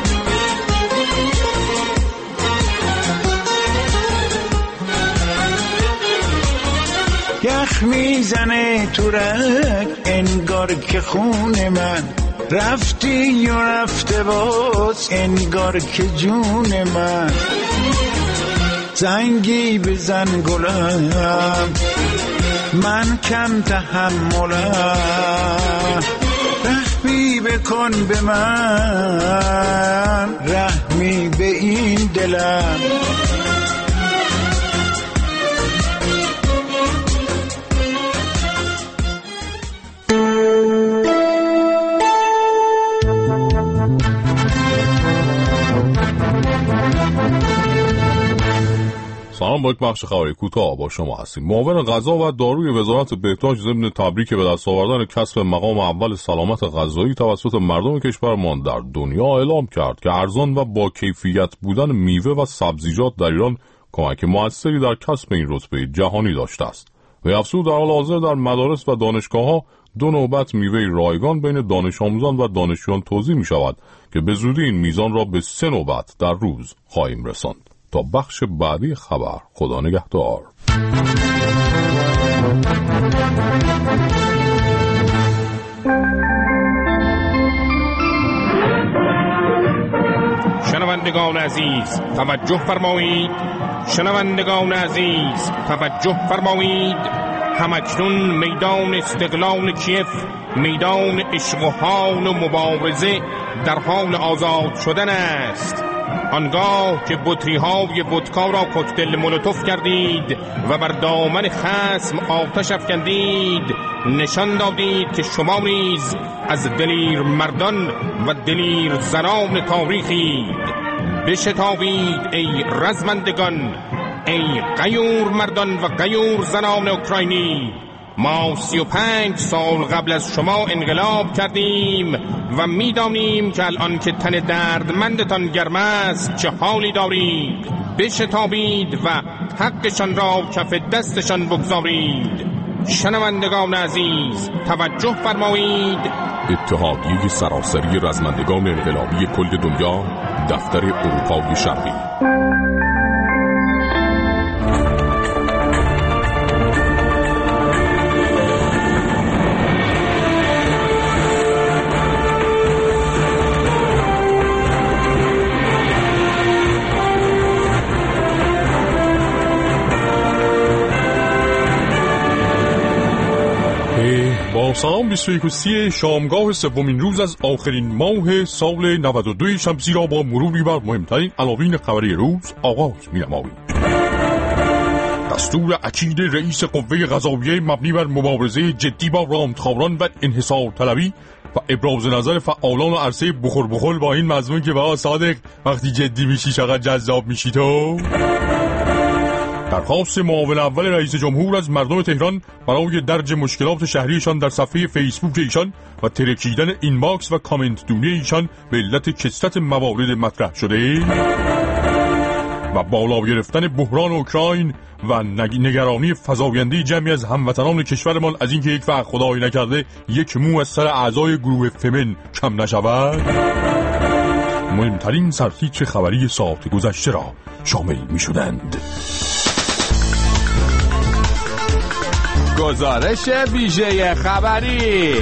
یخ میزنه تو رگ انگار که خون من رفتی و رفته باز انگار که جون من. زنگی بزن گلم من کم تحملم، رحمی بکن به من رحمی به این دلم. سلام، با یک بخش خبری کوتاه با شما هستیم. معاون غذا و داروی وزارت بهداشت ضمن تبریک به دست آوردن کسب مقام اول سلامت غذایی توسط مردم کشورمان در دنیا اعلام کرد که ارزان و با کیفیت بودن میوه و سبزیجات در ایران کمک موثری در کسب این رتبه جهانی داشته است. و افزود در حال حاضر در مدارس و دانشگاه‌ها دو نوبت میوه رایگان بین دانش آموزان و دانشجویان توزیع می شود که به زودی این میزان را به سه نوبت در روز خواهیم رساند. تا بخش بعدی خبر، خدا نگهدار. شنوندگان عزیز توجه فرمایید، شنوندگان عزیز توجه فرمایید. همکنون میدان استقلال کیف، میدان عشق و حال و مبارزه در حال آزاد شدن است. آنگاه که بطری های ودکا را کوکتل مولوتوف کردید و بر دامن خصم آتش افکندید، نشان دادید که شما نیز از دلیر مردان و دلیر زنان تاریخید. بشتابید ای رزمندگان، ای غیور مردان و غیور زنان اوکراینی. ما سی و پنج سال قبل از شما انقلاب کردیم و میدانیم که الان که تن دردمندتان گرم است چه حالی دارید. بشتابید و حقشان را کف دستشان بگذارید. شنوندگان عزیز توجه فرمایید. اتحادیه سراسری رزمندگان انقلابی کل دنیا، دفتر اروپای شرقی. با سلام، بیست و یک و سی شامگاه سومین روز از آخرین ماه سال نود و دو شمسی را با مروری بر مهمترین عناوین خبری روز آغاز می‌نماییم. دستور اکید رئیس قوه قضاییه مبنی بر مبارزه جدی با رامتخاران و انحصار طلبی و ابراز نظر فعالان و عرصه بخور بخور با این مضمون که با صادق وقتی جدی میشی چقدر جذاب میشی تو. درخواست معاون اول رئیس جمهور از مردم تهران برای درج مشکلات شهریشان در صفحه فیسبوک ایشان و ترکیدن اینباکس و کامنت دونی ایشان به علت کثرت موارد مطرح شده و بالا گرفتن بحران اوکراین و نگرانی فزاینده جمعی از هموطنان کشورمان از اینکه یک وقت خدای نکرده یک مو از سر اعضای گروه فمن کم نشود، مهمترین سرتیتر خبری ساعت گذشته را شامل می شدند. گزارش ویژه خبری.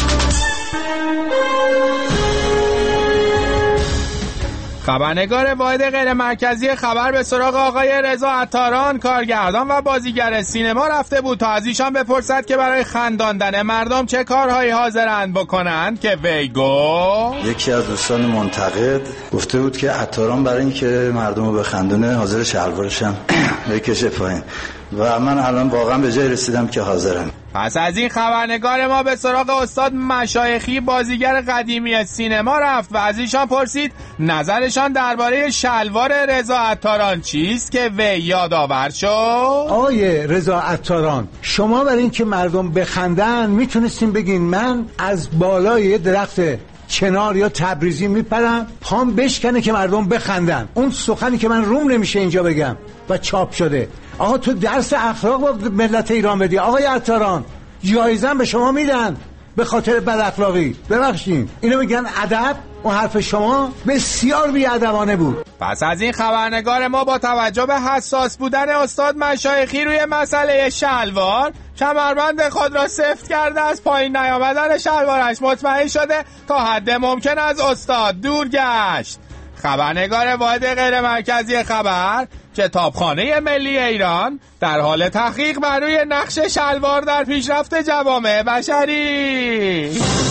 خبرنگار واحد غیر مرکزی خبر به سراغ آقای رضا عطاران کارگردان و بازیگر سینما رفته بود تا از ایشان بپرسد که برای خنداندن مردم چه کارهایی حاضرند بکنند که وی گفت. یکی از دوستان منتقد گفته بود که عطاران برای اینکه مردم رو بخندونه حاضر شلوارشم بکشه پایین و من الان واقعا به جای رسیدم که حاضرم. پس از این خبرنگار ما به سراغ استاد مشایخی بازیگر قدیمی سینما رفت و از ایشان پرسید نظرشان درباره شلوار رضا عطاران چیست که وی یادآور شد. آقای رضا عطاران، شما برای اینکه مردم بخندن میتونستین بگین من از بالای درخت چنار یا تبریزی میپرم پام بشکنه که مردم بخندن. اون سخنی که من روم نمیشه اینجا بگم و چاپ شده. آقا تو درس اخلاق با ملت ایران بدی. آقای عطاران، جایزه به شما میدن به خاطر بد اخلاقی. ببخشید اینو میگن ادب. اون حرف شما بسیار بی‌ادبانه بود. پس از این خبرنگار ما با توجه به حساس بودن استاد مشایخی روی مسئله شلوار کمربند خود را سفت کرده از پایین نیامدن شلوارش مطمئن شده تا حد ممکن از استاد دور گشت. خبرنگار واحد غیر مرکزی خبر کتابخانه ملی ایران در حال تحقیق بر روی نقش شلوار در پیشرفت جوامع بشری.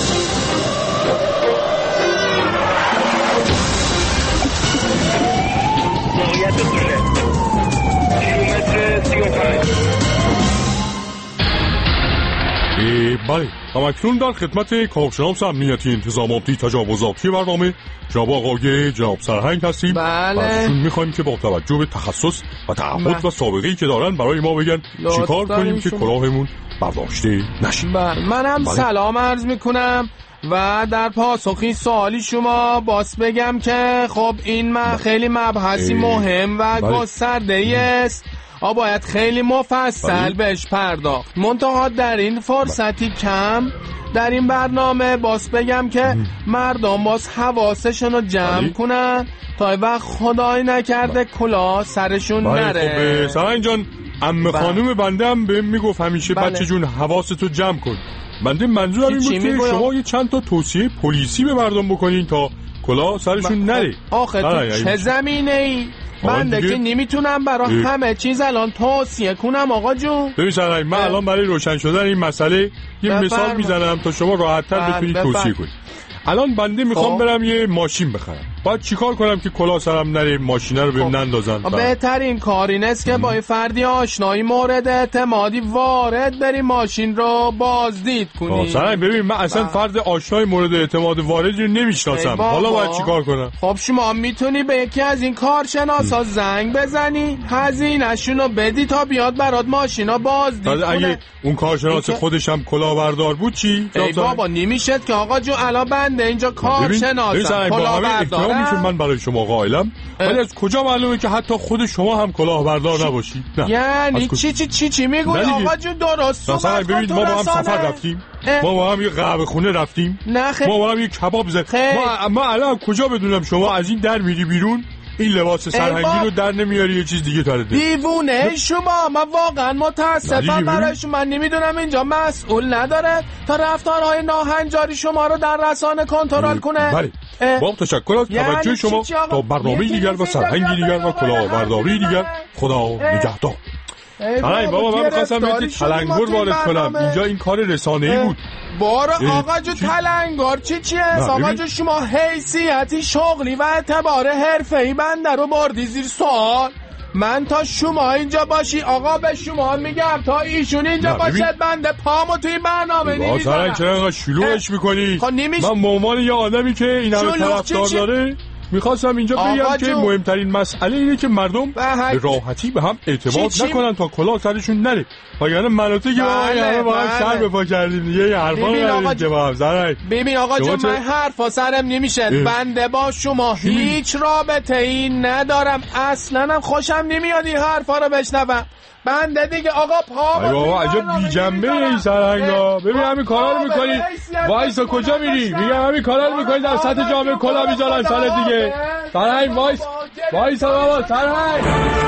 بله، همکنون در خدمت کارشناس امنیتی انتظاماتی تجاوزاتی برنامه جناب آقای جناب سرهنگ هستیم. بله. و ازشون میخوایم که با توجه به تخصص و تعهد و سابقه‌ای که دارن برای ما بگن چیکار کنیم که کلاهمون برداشته نشه. بله، منم بله. سلام عرض میکنم و در پاسخی سوالی شما باز بگم که خب این ما خیلی مبحثی مهم و بله. گسترده‌ای است. آ باید خیلی مفصل بهش پرداخت. منتها در این فرصتی کم در این برنامه باز بگم که مردم باز حواسشون رو جمع کنن تا وقت خدای نکرده کلاه سرشون نره. خب سرهنگ جان، عمه خانم بنده هم بهم میگفت همیشه بله. بچه جون حواستو جمع کن. بنده منظورم این بود که شما یه چند تا توصیه پلیسی به مردم بکنین تا کلاه سرشون نره. آخه تو چه زمینه ای؟ بنده که نمیتونم برای همه چیز الان توصیه کنم آقا جون. ببین سرهنگ، من الان برای روشن شدن این مسئله یه مثال میزنم تا شما راحت‌تر بتونید توصیه کنید. الان بنده میخوام برم یه ماشین بخرم، باید چیکار کنم که کلاه سرم نره، ماشینه رو بهم نندازن؟ بهترین کار این است که با یه فردی آشنایی مورد اعتمادی وارد بری ماشین رو بازدید کنی. سرهنگ ببین، من اصلا با. فرد آشنای مورد اعتماد واردی رو نمیشناسم، حالا باید چیکار کنم؟ خب شما میتونی به یکی از این کارشناسا زنگ بزنی، هزینه‌شون بدی تا بیاد برات ماشینا بازدید کنه. اگه اون کارشناس خودش هم کلاهبردار بود چی؟ ای بابا نمیشد که آقا جون الان بنده اینجا کارشناسم کلاهبردار که من برای شما قائلم، ولی از کجا معلومه که حتی خود شما هم کلاهبردار نباشید؟ نه. یعنی چی چی چی چی میگوی آقا جون؟ درست مثلا ببینید ما با هم سفر رفتیم، ما با هم یه قهوه خونه رفتیم، ما با هم یه کباب زدیم. ما ما الان کجا بدونم شما از این در میری بیرون این لباس سرهنگی رو در نمیاری یه چیز دیگه تاره ده؟ دیوونه شما، من واقعا متاسفم برای شما. من نمیدونم اینجا مسئول نداره تا رفتارهای ناهنجاری شما رو در رسانه کنترل کنه. بله، با تشکر از توجه شما. تا برنامه دیگر و سرهنگی دیگر و کلاهبرداری دیگر، خدا نگهدار. آره بابا، من می‌خواستم یه تلنگر وارد کنم اینجا، این کار رسانه‌ای بود. بارا آقا جو تلنگر چی چیه؟ آقا جو شما حیثیتی شغلی و اعتبار حرفه‌ای بنده رو بردی زیر سوال. من تا شما اینجا باشی آقا به شما میگم تا ایشون اینجا باشد بنده پامو توی برنامه نمیذارم. سرنگ چرا اینقدر شلوغش میکنی؟ خب نمیش... من به عنوان یه آدمی که این همه طرفدار داره میخواستم اینجا بگم که مهمترین مسئله اینه که مردم به راحتی به هم اعتماد چی چی؟ نکنن تا کلاه سرشون نره. وگرنه مناطقی که همه با هم سر به پا کردیم دیگه یه حرفا نداریم که با هم سرنگ. ببین آقا جون من حرفا سرم نمیشه. بنده با شما هیچ رابطه ای ندارم، اصلا هم خوشم نمیاد این حرفا رو بشنوم. بنده دیگه آقا پا ای بابا عجب بی جنبه این سرهنگا. ببین همین کارا رو میکنی وایسا کجا میری؟ میگم همین کارا رو میکنی در سطح جامعه کلا میذارن سال دیگه. سرهنگ وایس وایسا بابا سرهنگ.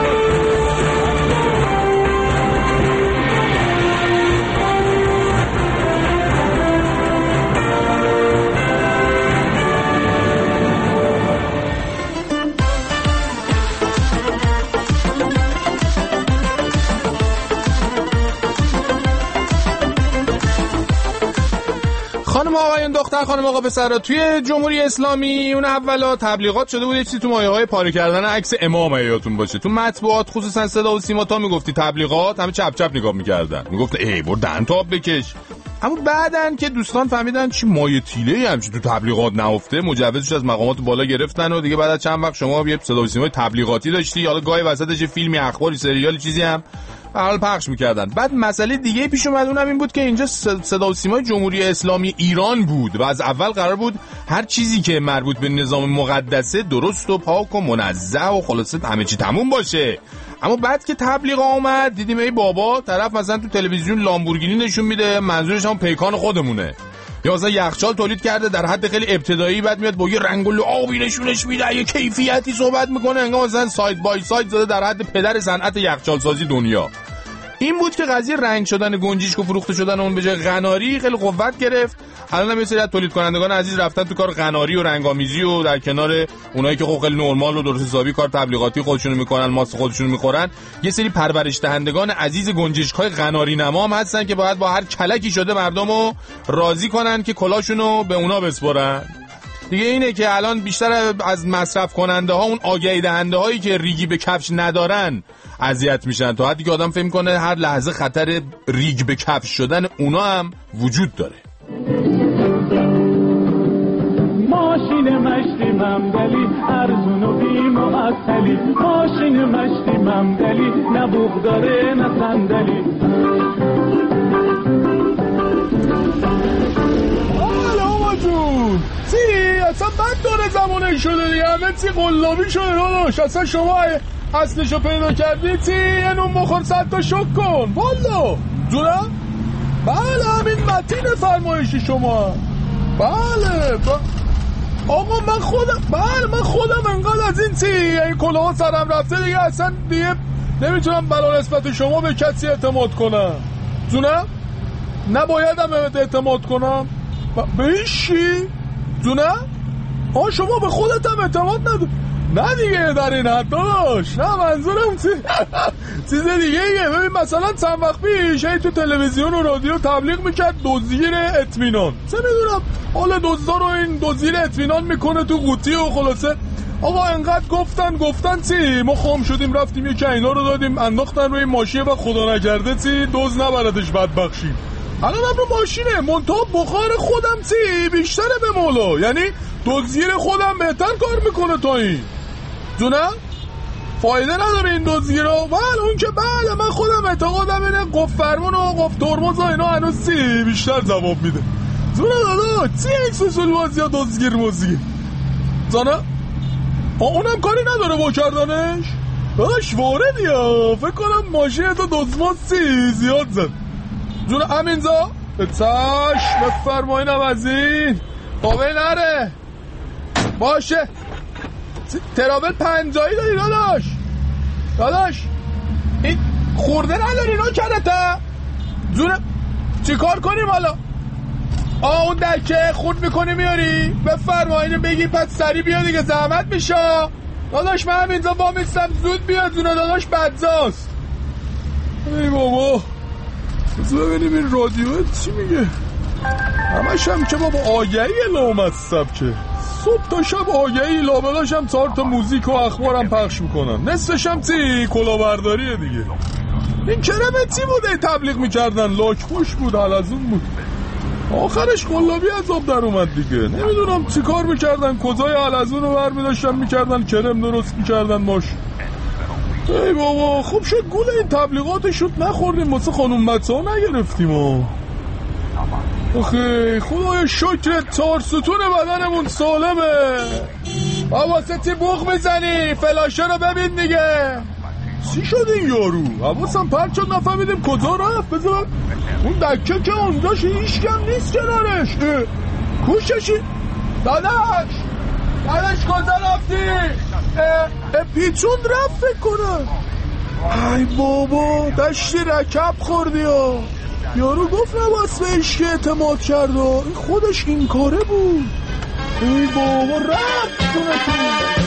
خانم آقایون دختر خانم آقا پسرا، توی جمهوری اسلامی اون اولا تبلیغات شده بود یه چیزی تو مایه‌های پاره کردن عکس امام یادتون باشه. تو مطبوعات خصوصا صدا و سیما تا میگفتی تبلیغات همه چپ چپ نگاه میکردن، میگفت ای برو دهن تو آب بکش. اما بعدن که دوستان فهمیدن چی مایه تیله‌ای همچین تو تبلیغات نهفته، مجوزش از مقامات بالا گرفتن و دیگه بعد از چند وقت شما یه صدا و سیمای تبلیغاتی داشتی، حالا گاهی وسطش فیلمی، اخباری، سریالی چیزی هم حال پخش میکردن. بعد مسئله دیگه پیش اومد، اونم این بود که اینجا صدا و سیمای جمهوری اسلامی ایران بود و از اول قرار بود هر چیزی که مربوط به نظام مقدسه درست و پاک و منزه و خلاصه همه چی تموم باشه. اما بعد که تبلیغ اومد دیدیم ای بابا طرف مثلا تو تلویزیون لامبورگینی نشون میده، منظورش هم پیکان خودمونه، یا مثلا یخچال تولید کرده در حد خیلی ابتدایی، بعد میاد با یه رنگ و لعابی نشونش میده، یه کیفیتی صحبت میکنه انگار مثلا ساید بای ساید زده در حد پدر صنعت یخچال سازی دنیا. این بود که قضیه رنگ شدن گنجیشک و فروخته شدن اون به جای قناری خیلی قوت گرفت. الان هم یه سری از تولید کنندگان عزیز رفتن تو کار قناری و رنگامیزی و در کنار اونایی که خب خیلی نرمال و درست حسابی کار تبلیغاتی خودشونو میکنن، ماست خودشونو میخورن، یه سری پرورش دهندگان عزیز گنجشکای قناری نما هم هستن که باید با هر کلکی شده مردمو راضی کنن که کلاشونو به اونا بسپرن. دیگه اینه که الان بیشتر از مصرف کننده ها اون آگهی دهنده هایی که ریگی به کفش ندارن اذیت میشن، تا حدی که آدم فکر میکنه هر لحظه خطر ریگ به کفش شدن اونا هم وجود داره. ماشین مشتی ممدلی ارزون و بی معطلی، ماشین مشتی ممدلی نه بوق داره نه صندلی. جون چی؟ اصلا بعد داره زمانه شده دیگه، همه چی قلابی شده داداش. اصلا شما اصلشو پیدا کردی چی؟ یه نون بخور صد تا شک کن والا جونم. بله همین متین فرمایشی شما. بله با... آقا من خودم بله من خودم انقدر از این چی این کلاه سرم رفته دیگه اصلا دیگه نمیتونم برای نسبت شما به کسی اعتماد کنم جونم. نبایدم اعتماد کنم به ایشی جونم. آه شما به خودت هم اعتماد نداری؟ نه دیگه در این حد داشت. نه منظورم چی چیز دیگه ایه. ببین مثلا چند وقت پیش تو تلویزیون و رادیو تبلیغ میکرد دزدگیر اطمینان، چه میدونم حالا دزدا رو این دزدگیر اطمینان میکنه تو قوطی و خلاصه آقا انقدر گفتن گفتن چی ما خام شدیم رفتیم یکی اینا رو دادیم انداختن روی ماشین و خدا نکرده چی دزد نبردش بدبخشی. الان هم رو ماشینه منتها بخار خودم چی بیشتره به مولا، یعنی دزدگیر خودم بهتر کار میکنه تا این جونم. فایده نداره این دزدگیرها. بله اون که بله من خودم اعتقادم اینه قفل فرمون و قفل ترمز و اینا هنوز چی بیشتر جواب میده جونم. دادا چی این سوسول بازی ها دزدگیر موزگیر جانم. اونم کاری نداره با کردنش باش وارد یا فکر کنم ماشین تو دزدماز چی زیاد زد جون. همینجا چش بفرمایینم از این قابل نره باشه. ترابل پنجایی داری داداش داداش این خورده نداری نو کرده جون. چی کار کنیم حالا؟ آه اون دکه خورد میکنی میاری بفرمایین بگی پس سری بیا دیگه زحمت میشه داداش. من همینجا با میستم زود بیا جونه داداش بدزاست. ای بابا ببینیم این رادیو چی میگه. همش هم که بابا آگهی لامصب که صبح تا شب آگهی لابلاش هم چهار تا موزیک و اخبارم پخش میکنن، نصفش هم چی کلاهبرداریه دیگه. این کرمه چی بوده تبلیغ میکردن؟ لاک خوش بود، حلزون بود، آخرش قلابی عذاب در اومد دیگه. نمیدونم چی کار میکردن، کجای حلزون رو برمیداشتن میکردن کرم درست میکردن ماش. ای بابا خوب شد گول این تبلیغات شد نخوردیم، واسه خانوم بچه ها نگرفتیم ها. آخه خدای شکرت چهار ستون بدنمون سالمه. واسه چی بوق میزنی؟ فلاشه رو ببین دیگه. چی شد این یارو؟ حواسم پرت شد نفهمیدیم کجا رفت. بذار اون دکه که اونجاش هیچ کم نیست کنارش. کوششی داداش داداش کجا رفتی؟ پیچون رفت فکر کنم. ای بابا دشتی رکب خوردی ها. یارو گفت نباس به عشق اعتماد کرد و این خودش این کاره بود. ای بابا رفت دونتون.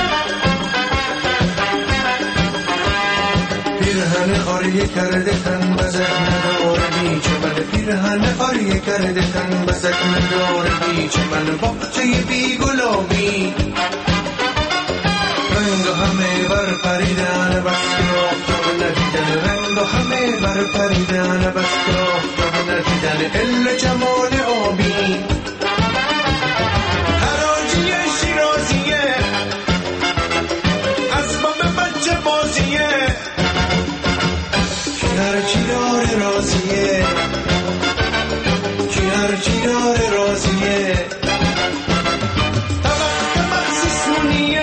پیرهن آریه کرده تن بزک نداره بیچه من، پیرهن آریه کرده تن بزک نداره بیچه من، باقچه بی گلابی رنگ همه بر پریدن بس که آفتاب ندیدن، رنگ همه بر پریدن بس که آفتاب ندیدن، الا جمال آبی حراجی شیرازیه اسباب بچه بازیه، کی هرچی داره رازیه، کی هرچی داره رازیه، طبق طبق سیسونیه،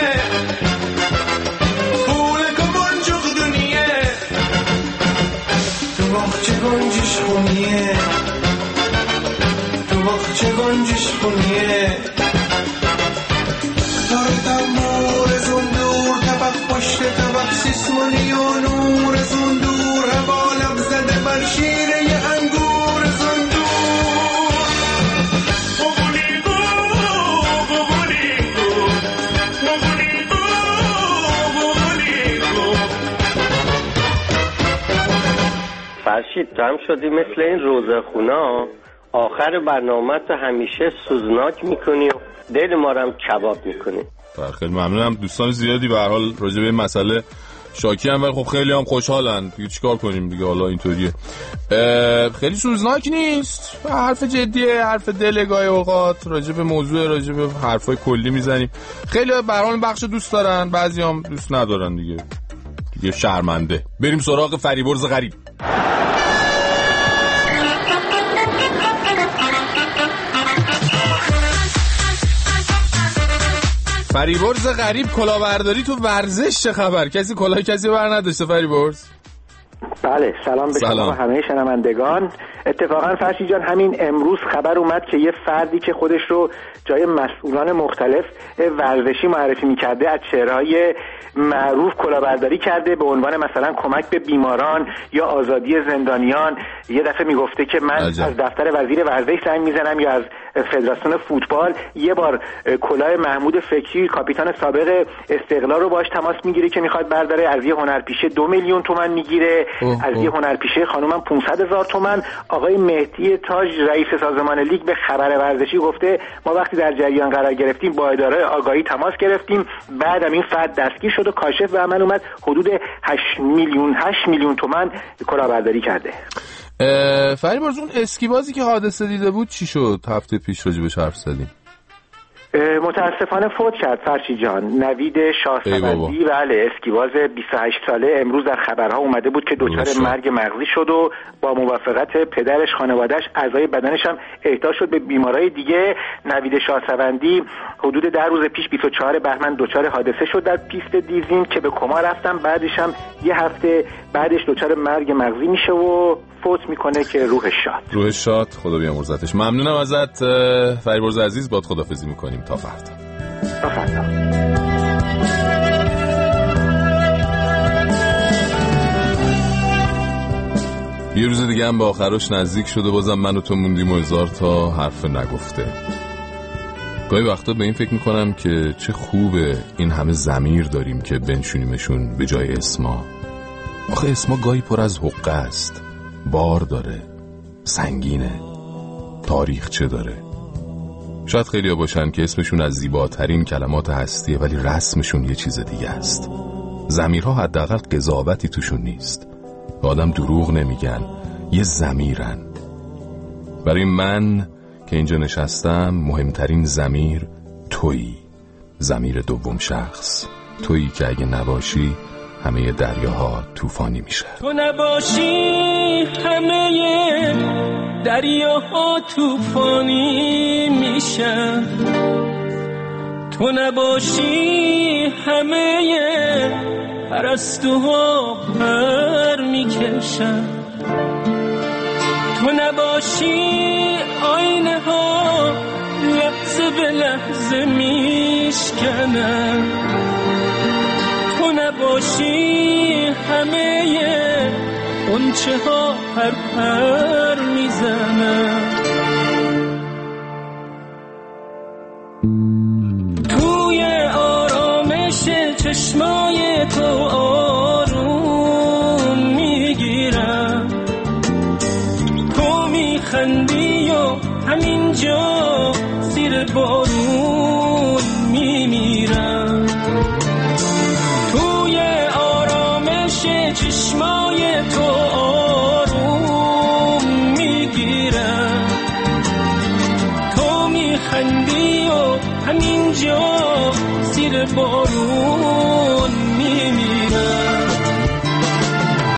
پول کبان جغ دونیه، تو باخچه گنجش خونیه، تو باخچه گنجش خونیه، دار تمور زندور طبق پشت طبق سیسونی و نور زندور، هوا لب زده بر شیره ی انگور زندور. بغلیگو بغلیگو بغلیگو بغلیگو. فرشید جمع شدی مثل این روزخونا، آخر برنامه تو همیشه سوزناک میکنی و دل ما رو هم کباب میکنی. خیلی ممنونم. دوستان زیادی به هر حال راجع به این مسئله شاکی هم، ولی خب خیلی هم خوشحالن دیگه. چیکار کنیم دیگه، حالا اینطوریه. خیلی سوزناک نیست، حرف جدیه، حرف دل گاهی اوقات راجع به موضوع، راجع به حرفای کلی میزنیم. خیلی به هر حال بخش دوست دارن، بعضیام دوست ندارن دیگه. دیگه شرمنده. بریم سراغ فریبرز غریب. فریبرز غریب کلاهبرداری تو ورزش چه خبر؟ کسی کلاه کسی بر نداشته فریبرز؟ بله سلام به شما و همه شنوندگان. اتفاقا فرشی جان همین امروز خبر اومد که یه فردی که خودش رو جای مسئولان مختلف ورزشی معرفی میکرده از چهره‌های معروف کلاهبرداری کرده به عنوان مثلا کمک به بیماران یا آزادی زندانیان. یه دفعه میگفته که من عجب. از دفتر وزیر ورزش زنگ میزنم یا از فدراسیون فوتبال. یه بار کلاه محمود فکری کاپیتان سابق استقلال رو باش تماس میگیره که میخواد برداره، از یه هنرپیشه دو میلیون تومان میگیره، از یه هنرپیشه خانومم پانصد هزار تومان. آقای مهدی تاج رئیس سازمان لیگ به خبر ورزشی گفته ما وقتی در جریان قرار گرفتیم با اداره آگاهی تماس گرفتیم، بعدم این فرد دستگیر شد و کاشف به عمل اومد، حدود هشت میلیون هشت میلیون تومان کلاهبرداری کرده. فریبرز اون اسکیبازی که حادثه دیده بود چی شد؟ هفته پیش راجبش حرف زدیم. متاسفانه فوت کرد فرشی جان. نوید شاهصفندی، بله اسکیباز بیست و هشت ساله، امروز در خبرها اومده بود که دچار مرگ مغزی شد و با موافقت پدرش خانواده‌اش اعضای بدنش هم احتیاج شد به بیمارای دیگه. نوید شاهصفندی حدود ده روز پیش بیست و چهارم بهمن دچار حادثه شد در پیست دیزین که به کما رفتن، بعدش هم یه هفته بعدش دچار مرگ مغزی میشه و فوت میکنه که روحش شاد. روحش شاد، خدا بیامرزتش. ممنونم ازت فریبرز عزیز، باد خدافظی میکنیم تا فردا. تا فردا. یه روز دیگه هم به آخرش نزدیک شده، بازم من و تو موندیم و هزار تا حرف نگفته. گاهی وقتا به این فکر میکنم که چه خوبه این همه ضمیر داریم که بنشونیمشون به جای اسما. آخه اسما گاهی پر از حقه است، بار داره، سنگینه، تاریخ چه داره. شاید خیلی باشن که اسمشون از زیباترین کلمات هستیه ولی رسمشون یه چیز دیگه است. ضمیرها حداقل قضاوتی توشون نیست. آدم دروغ نمیگن، یه ضمیرن. برای من که اینجا نشستم مهمترین ضمیر تویی، ضمیر دوم شخص، تویی که اگه نباشی همه دریاها طوفانی میشه. تو نباشی همه دریاها طوفانی میشن، تو نباشی همه پرستوها پر میکشن، تو نباشی آینه ها لحظه به لحظه میشکنن، تو نباشی همه غنچه ها پر پر میزنن. توی آرامش چشمای تو آروم میگیرم، تو میخندی و همینجا زیر بارون میمیرم.